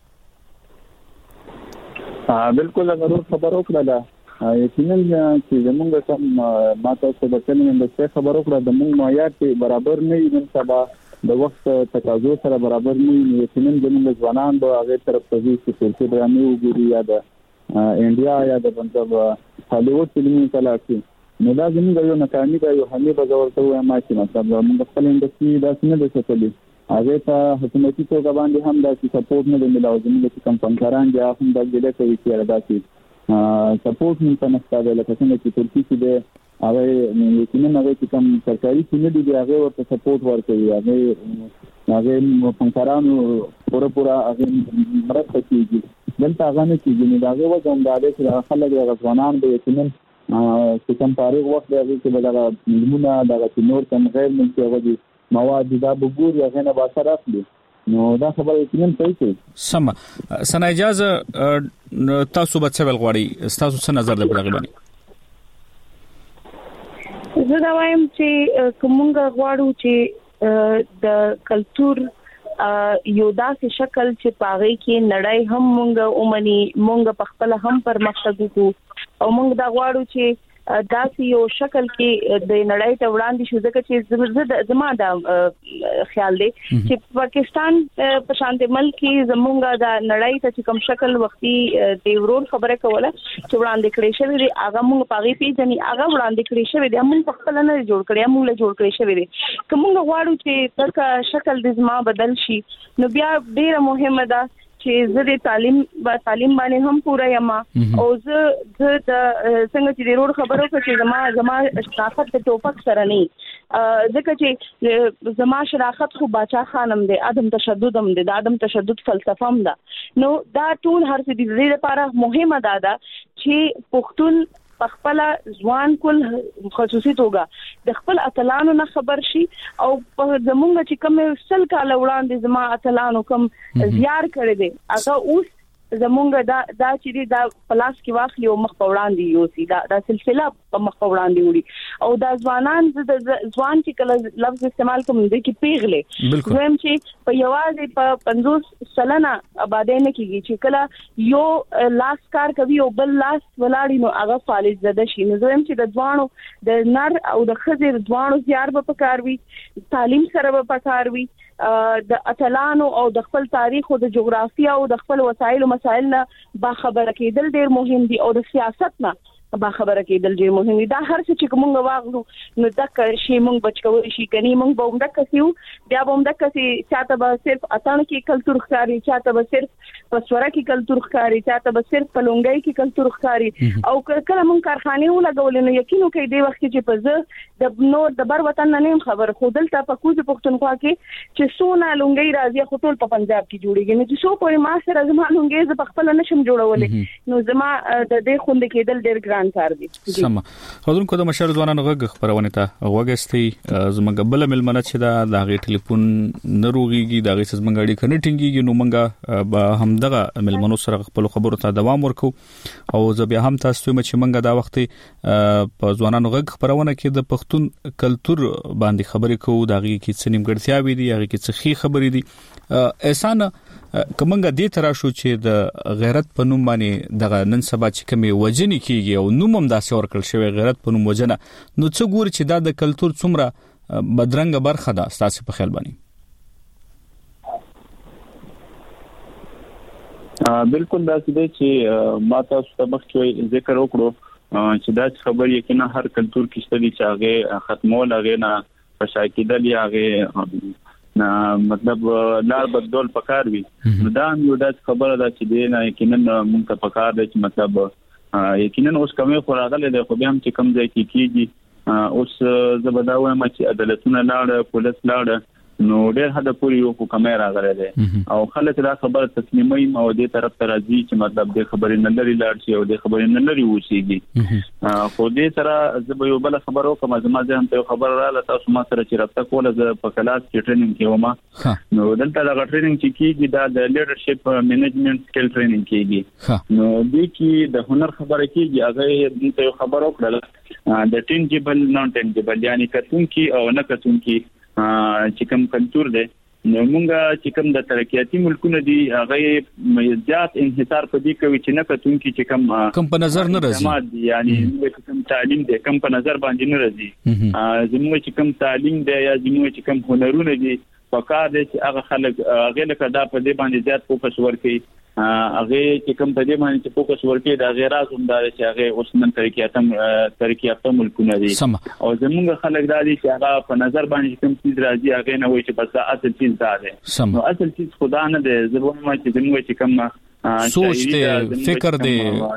H: ها بالکل ضرور خبر وکړه یقینا چې زمونږ کوم ماته څه د کلمې د څه خبرو کړه د موږ معیار کې برابر نه وي نن سبا د وخت تقاضو سره برابر نه وي یقینا زمونږ ځوانان به هغه طرف ته ځي چې څه ډرامې وګوري یا د انډیا یا د مطلب هالیوډ فلمونو ته لاړ شي نو دا زمونږ یو ناکامي ده یو همي به زه ورته وایم چې مطلب موږ خپل انډسټري داسې نه ده ساتلې هغه ته حکومتي توګه باندې هم داسې سپورټ نه دی ملاو زمونږ چې کم فنکاران دي هم دا ګیله کوي چې داسې سپورټ نه پنځه لکه څنګه چې ترکی کې د هغه یقینا هغه چې کوم سرکاري سیمه دي هغه ورته سپورټ ورکوي هغه هغه فنکارانو پوره پوره هغه مرسته کوي دلته هغه نه کیږي نو هغه وځم د هغه چې خلک غوښنان به یقینا چې کوم فارغ وخت دی چې بدغه ملمونه دغه نور کوم غیر منتي هغه دي مواد دا بګور هغه نه باسر اخلي نو دا خبره یقینا صحیح ده
A: سم سنا اجازه تاسو به څه ولغړی تاسو څه نظر د بلغه باندې
G: زه دا وایم چې کومه غواړو چې د کلچر یو داسې شکل چې پاغي کې نړۍ هم مونږ اومني مونږ په خپل هم پرمختګ وکړو او مونږ دا غواړو چې داسې یو شکل کې د نړۍ ته وړاندې شو ځکه چې زما دا خیال دی چې پاکستان په شانتي ملک کې زمونږ د نړۍ ته کوم شکل وختي د ورور خبره کوله چې وړاندې کړی شوی دی هغه مونږ پاغي پیژني هغه وړاندې کړی شوی دی مونږ په خپل نه جوړ کړی مونږ له جوړ کړی شوی دی کومه غواړو چې ترکا شکل د زما بدل شي نو بیا ډیره مهمه ده چې زه د تعلیم با تعلیم باندې هم پوره یم او زه زه د څنګه چې ضرور خبرو چې زما زما شناخت د ټوپک سره نه ځکه چې زما شناخت خو باچا خانم دی عدم تشدد هم دی د عدم تشدد فلسفه هم ده نو دا ټول هر څه د دې لپاره مهمه ده چې پښتون خپل ځوان کول خصوصي توګه د خپل اتلانو نه خبر شي او زمونږ چې کوم سل کال وړاندې زما اتلانو کوم زیار کړی دی هغه اوس زمونږ دا دا چې دا پلاس کې واخلي او مخ په وړاندې یوسي دا د سلسله په مخ په وړاندې وړي او دا ځوانان د ځوان چې کله لفظ استعمال کوم دي کې پیغله زم چې په یوازې په پنځوس سلنه آبادی نه کیږي چې کله یو لاس کار کوي او بل لاس ولاړی نو هغه فالج زده شي نو زم چې د ځوانو د نر او د خزر ځوانو زیار به پکاروي تعلیم سره به پکاروي د اتلانو او د خپل تاریخ او د جغرافیا او د خپل وسایل او مسایل نه با خبره کېدل ډیر مهم دي او د سیاست نه با خبره کېدل ډیر مهم دي دا هر څه چې موږ واغلو نو دک شی موږ بچکوي شي کني موږ به هم دک سیو بیا به هم دک سي چاته به صرف اتان کې کلچر ښکاری چاته به صرف پسوره کې کلچر ښکاری چاته به صرف پلونګي کې کلچر ښکاری او کله موږ کارخانه ولګول نو یقینو کې دی وخت چې په زه د نور د بر وطن نه نیم خبر خودل ته په کوزه پښتونخوا کې چې سونه لونګي راځي خپل په پنجاب کې جوړیږي نو چې سو په ما سره زما لونګي ز په خپل نشم جوړولې نو زما د دې خوند کېدل ډیر ګران کار دی
A: سم خودونکو د مشر ځوانانو غږ خبرونه ته وګستي زمونږ بل ملمنه چې دا د غي ټلیفون نروغيږي د غي سزمنګاړي کنيټینګي نو مونږه به هم دغه ملمنو سره خپل خبرو ته دوام ورکو او زه بیا هم تاسو ته چې مونږه دا وخت په ځوانانو غږ خبرونه کې د پښتون کلچر باندې خبرې کوو د غي کې څه نیمګړتیاوي دي هغه کې څه خي خبرې دي احسان کومنګ دې ترا شو چې د غیرت په نوم باندې دغه نن سبا چې کومي وجنی کیږي او نوم هم داسې ورکل شوی غیرت په نوم وجنه نو څه ګور چې دا د کلچر څومره بدرنګ برخه ده تاسو په خیال باندې
L: بالکل دا چې ما تاسو ته مخکې ذکر وکړو چې دا خبر یقینا هر کلتور کې ستدي چې هغه ختمول هغه نه پښاکیدل یا هغه نه مطلب لار بدل پکار وي دا یو دا خبره ده چې دی نه یقینا موږ ته پکار دی چې مطلب یقینا اوس کومه خوراغله ده خو بیا هم چې کم ځای کې کیږي اوس زبداوه ما چې عدالتونه لاړ پولیس لاړ نو ډېر حد پورې یو کومه راغله ده او خلک دا خبره تسلیمي او دې طرف ته راځي چې مطلب دې خبرې نه لري لاړ شي او دې خبرې نه لري وشيږي خو دې سره زه به یو بل خبرو کوم زما ځان ته خبر رااله تاسو ما سره چې رابطه کوله زه په کلاس کې ټریننګ کوم نو دلته دا ټریننګ چې کیږي دا د لیډرشپ منیجمنت سکل ټریننګ کیږي نو دې کې د هنر خبره کیږي هغه دې ته خبرو کړل د ټینجیبل نان ټینجیبل یعنی کتون کې او نه کتون کې چې کوم کلتور دی نو موږ چې کوم د ترقیاتي ملکونو دی هغه زیات انحصار په دې کوي چې نه کتون کې چې کوم
A: کوم په نظر نه راځي
L: یعنی کوم تعلیم دی کوم په نظر باندې نه راځي زموږ چې کوم تعلیم دی یا زموږ چې کوم هنرونه دي پکار دي چې هغه خلک هغه لکه دا په دې باندې زیات فوکس ورکړي هغه چې کوم په دې باندې چې فوکس ورکړي دا غیر اعظم دار چې هغه اوس نن ترقیاتم ترقیاتم ملکونه دي او زموږ خلک دا دي چې هغه په نظر باندې کوم څه راځي هغه نه وایي چې بس اصل چیز دا دی نو اصل چیز خدا نه دی زموږ ما چې زموږ چې کوم
A: سوچ دی فکر دی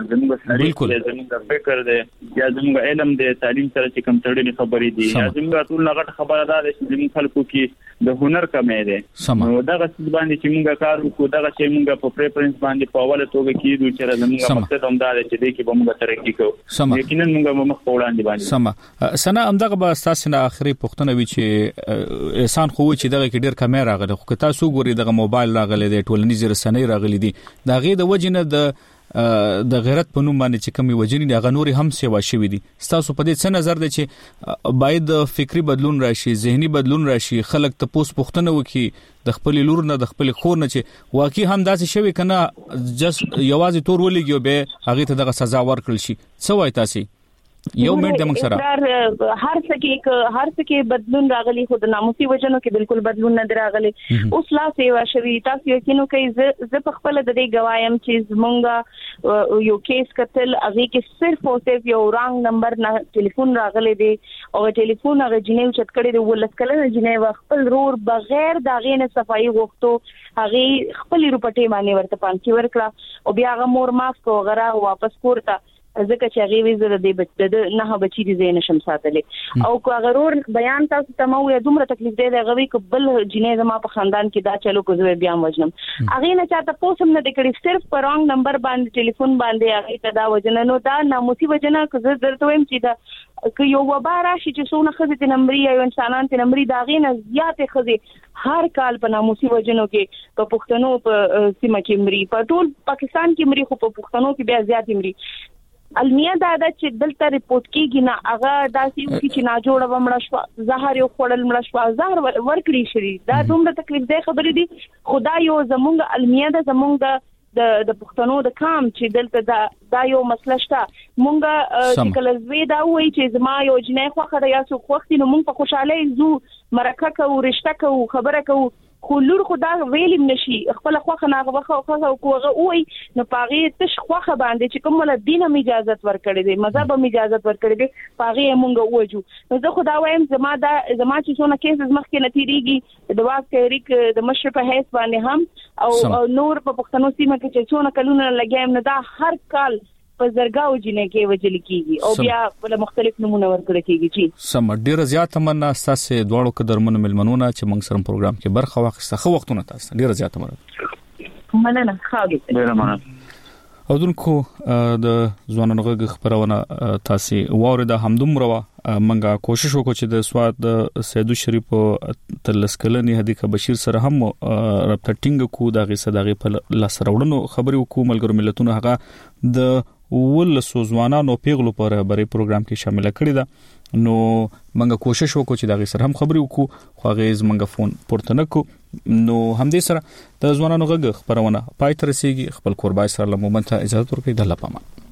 L: بالکل زموږ فکر دی یا زموږ علم دی تعلیم سره چې کوم تړلې خبرې دي یا زموږ ټول لغټ خبره ده چې زموږ خلکو کې د هنر کمې ده نو دا غوښتل باندې چې موږ کار وکړو دا چې موږ په پریفرنس باندې په اوله توګه کېدو چې زموږ مقصد هم دا دی چې دې کې به موږ ترقی کوو یقینا موږ مخ په وړاندې باندې
A: سم سنا همدغه به تاسو نه اخري پوښتنه وی چې انسان خو چې دغه کې ډیر کمې راغله خو تاسو ګوري دغه موبایل راغله د ټولنیز رسنۍ راغلي دي دا غي د وجنه د د غیرت په نوم باندې چې کومي وجنې د غنوري هم سیوا شوی دي تاسو په دې څه نظر دی چې باید فکری بدلون راشي ذهني بدلون راشي خلک ته پوس پوښتنه وکي د خپل لور نه د خپل خور نه چې واقعي هم داسې شوی کنه جس یوازې تور ولګي به هغه ته دغه سزا ورکړل شي څه وای تاسو یو منټ د موږ سره
G: هر څه کې هر څه کې بدلون راغلي خو د ناموسي وجنو کې بالکل بدلون نه راغلي اوس لا سیوا شوی تاسو یقینو کوي ز په خپل د دې گوایم چې زمونږ یو کیس قتل هغه کې صرف او صرف یو رانګ نمبر نه ټلیفون راغلی دی او ټلیفون هغه جنیو چت کړی دی ولس کله جنیو خپل رور بغیر د غینه صفائی غوښتو هغه خپل روپټې باندې ورته پانکی ورکړه او بیا هغه مور ماف کو غره واپس کوړه ځکه چې هغه ویزه د بچ د نه بچی دي زین شم ساتلې او کو غرور بیان تاسو ته مو یې دومره تکلیف دی دا غوي کبل جنې زما په خاندان کې دا چلو کو زوی بیا وجنم هغه نه چاته پوسم نه دکړي صرف په رانګ نمبر باندې ټلیفون باندې هغه ته دا وجنه نو دا ناموسي وجنه که زه درته وایم چې دا که یو وبا راشي چې څونه خزه د نمبري یا انسانان ته نمبري دا غي نه زیات خزه هر کال په ناموسي وجنو کې په پښتنو په سیمه کې مري په ټول پاکستان کې مري خو په پښتنو کې بیا زیات مري المیه دا دا چې دلته ریپورت کیږي نه هغه داسې یو چې نا جوړه ومړه شو زهر یو خړل مړه شو زهر ورکړي شي دا دومره تکلیف دی خبرې دي خدای یو زمونږ المیه دا زمونږ د د پښتنو د کام چې دلته دا دا یو مسله شته مونږه چې کله زوی دا وایي چې زما یو جنې خو خدای یا سو خوختي نو مونږ په خوشاله زو مرکه کوو رشتہ کوو خبره کوو خو لور خدا ویلم نشي خپل خوخه نه غوخه خوخه کوغه وای نو پاغي تش خوخه باندې چې کوم ول دینه اجازه ورکړي دي مذهب اجازه ورکړي دي پاغي مونږ وجو نو زه خدا وایم زما دا زما چې څونه کیسز مخکې نتیریږي د واک تحریک د مشر په هیڅ باندې هم او, او نور په پښتنو سیمه کې چې څونه کلونه لګایم نه دا هر کال په زرګاو جنې کې وجل کیږي او بیا په مختلف نمونه ورکړل کیږي چې
A: سم ډیر زیات مننه تاسو دواړو قدرمن ملمنونه چې موږ سره پروګرام کې برخه واخیسته خو وختونه تاسو ډیر زیات مننه
G: مننه خاګه
L: ډیر مننه
A: او دونکو د ځوانانو غږ خبرونه تاسو وورده همدومره منګه کوشش وکړو چې د سواد د سیدو شریف تلسکلنی حدیقه بشیر سره هم رابطه ټینګ کو دغه صداغه په لاسراوړنو خبري وکړو ملګرو ملتونو هغه د ول سوزوانانو پیغلو پر بری پروګرام کې شامل کړی دا نو منګه کوشش وکړو چې دغه سره هم خبري وکړو خو غیز منګه فون پورته نکو نو هم دې سره د ځوانانو غږ خبرونه پای تر رسیدي خپل قربای سره لمومنت اجازه ورکړئ د الله پامان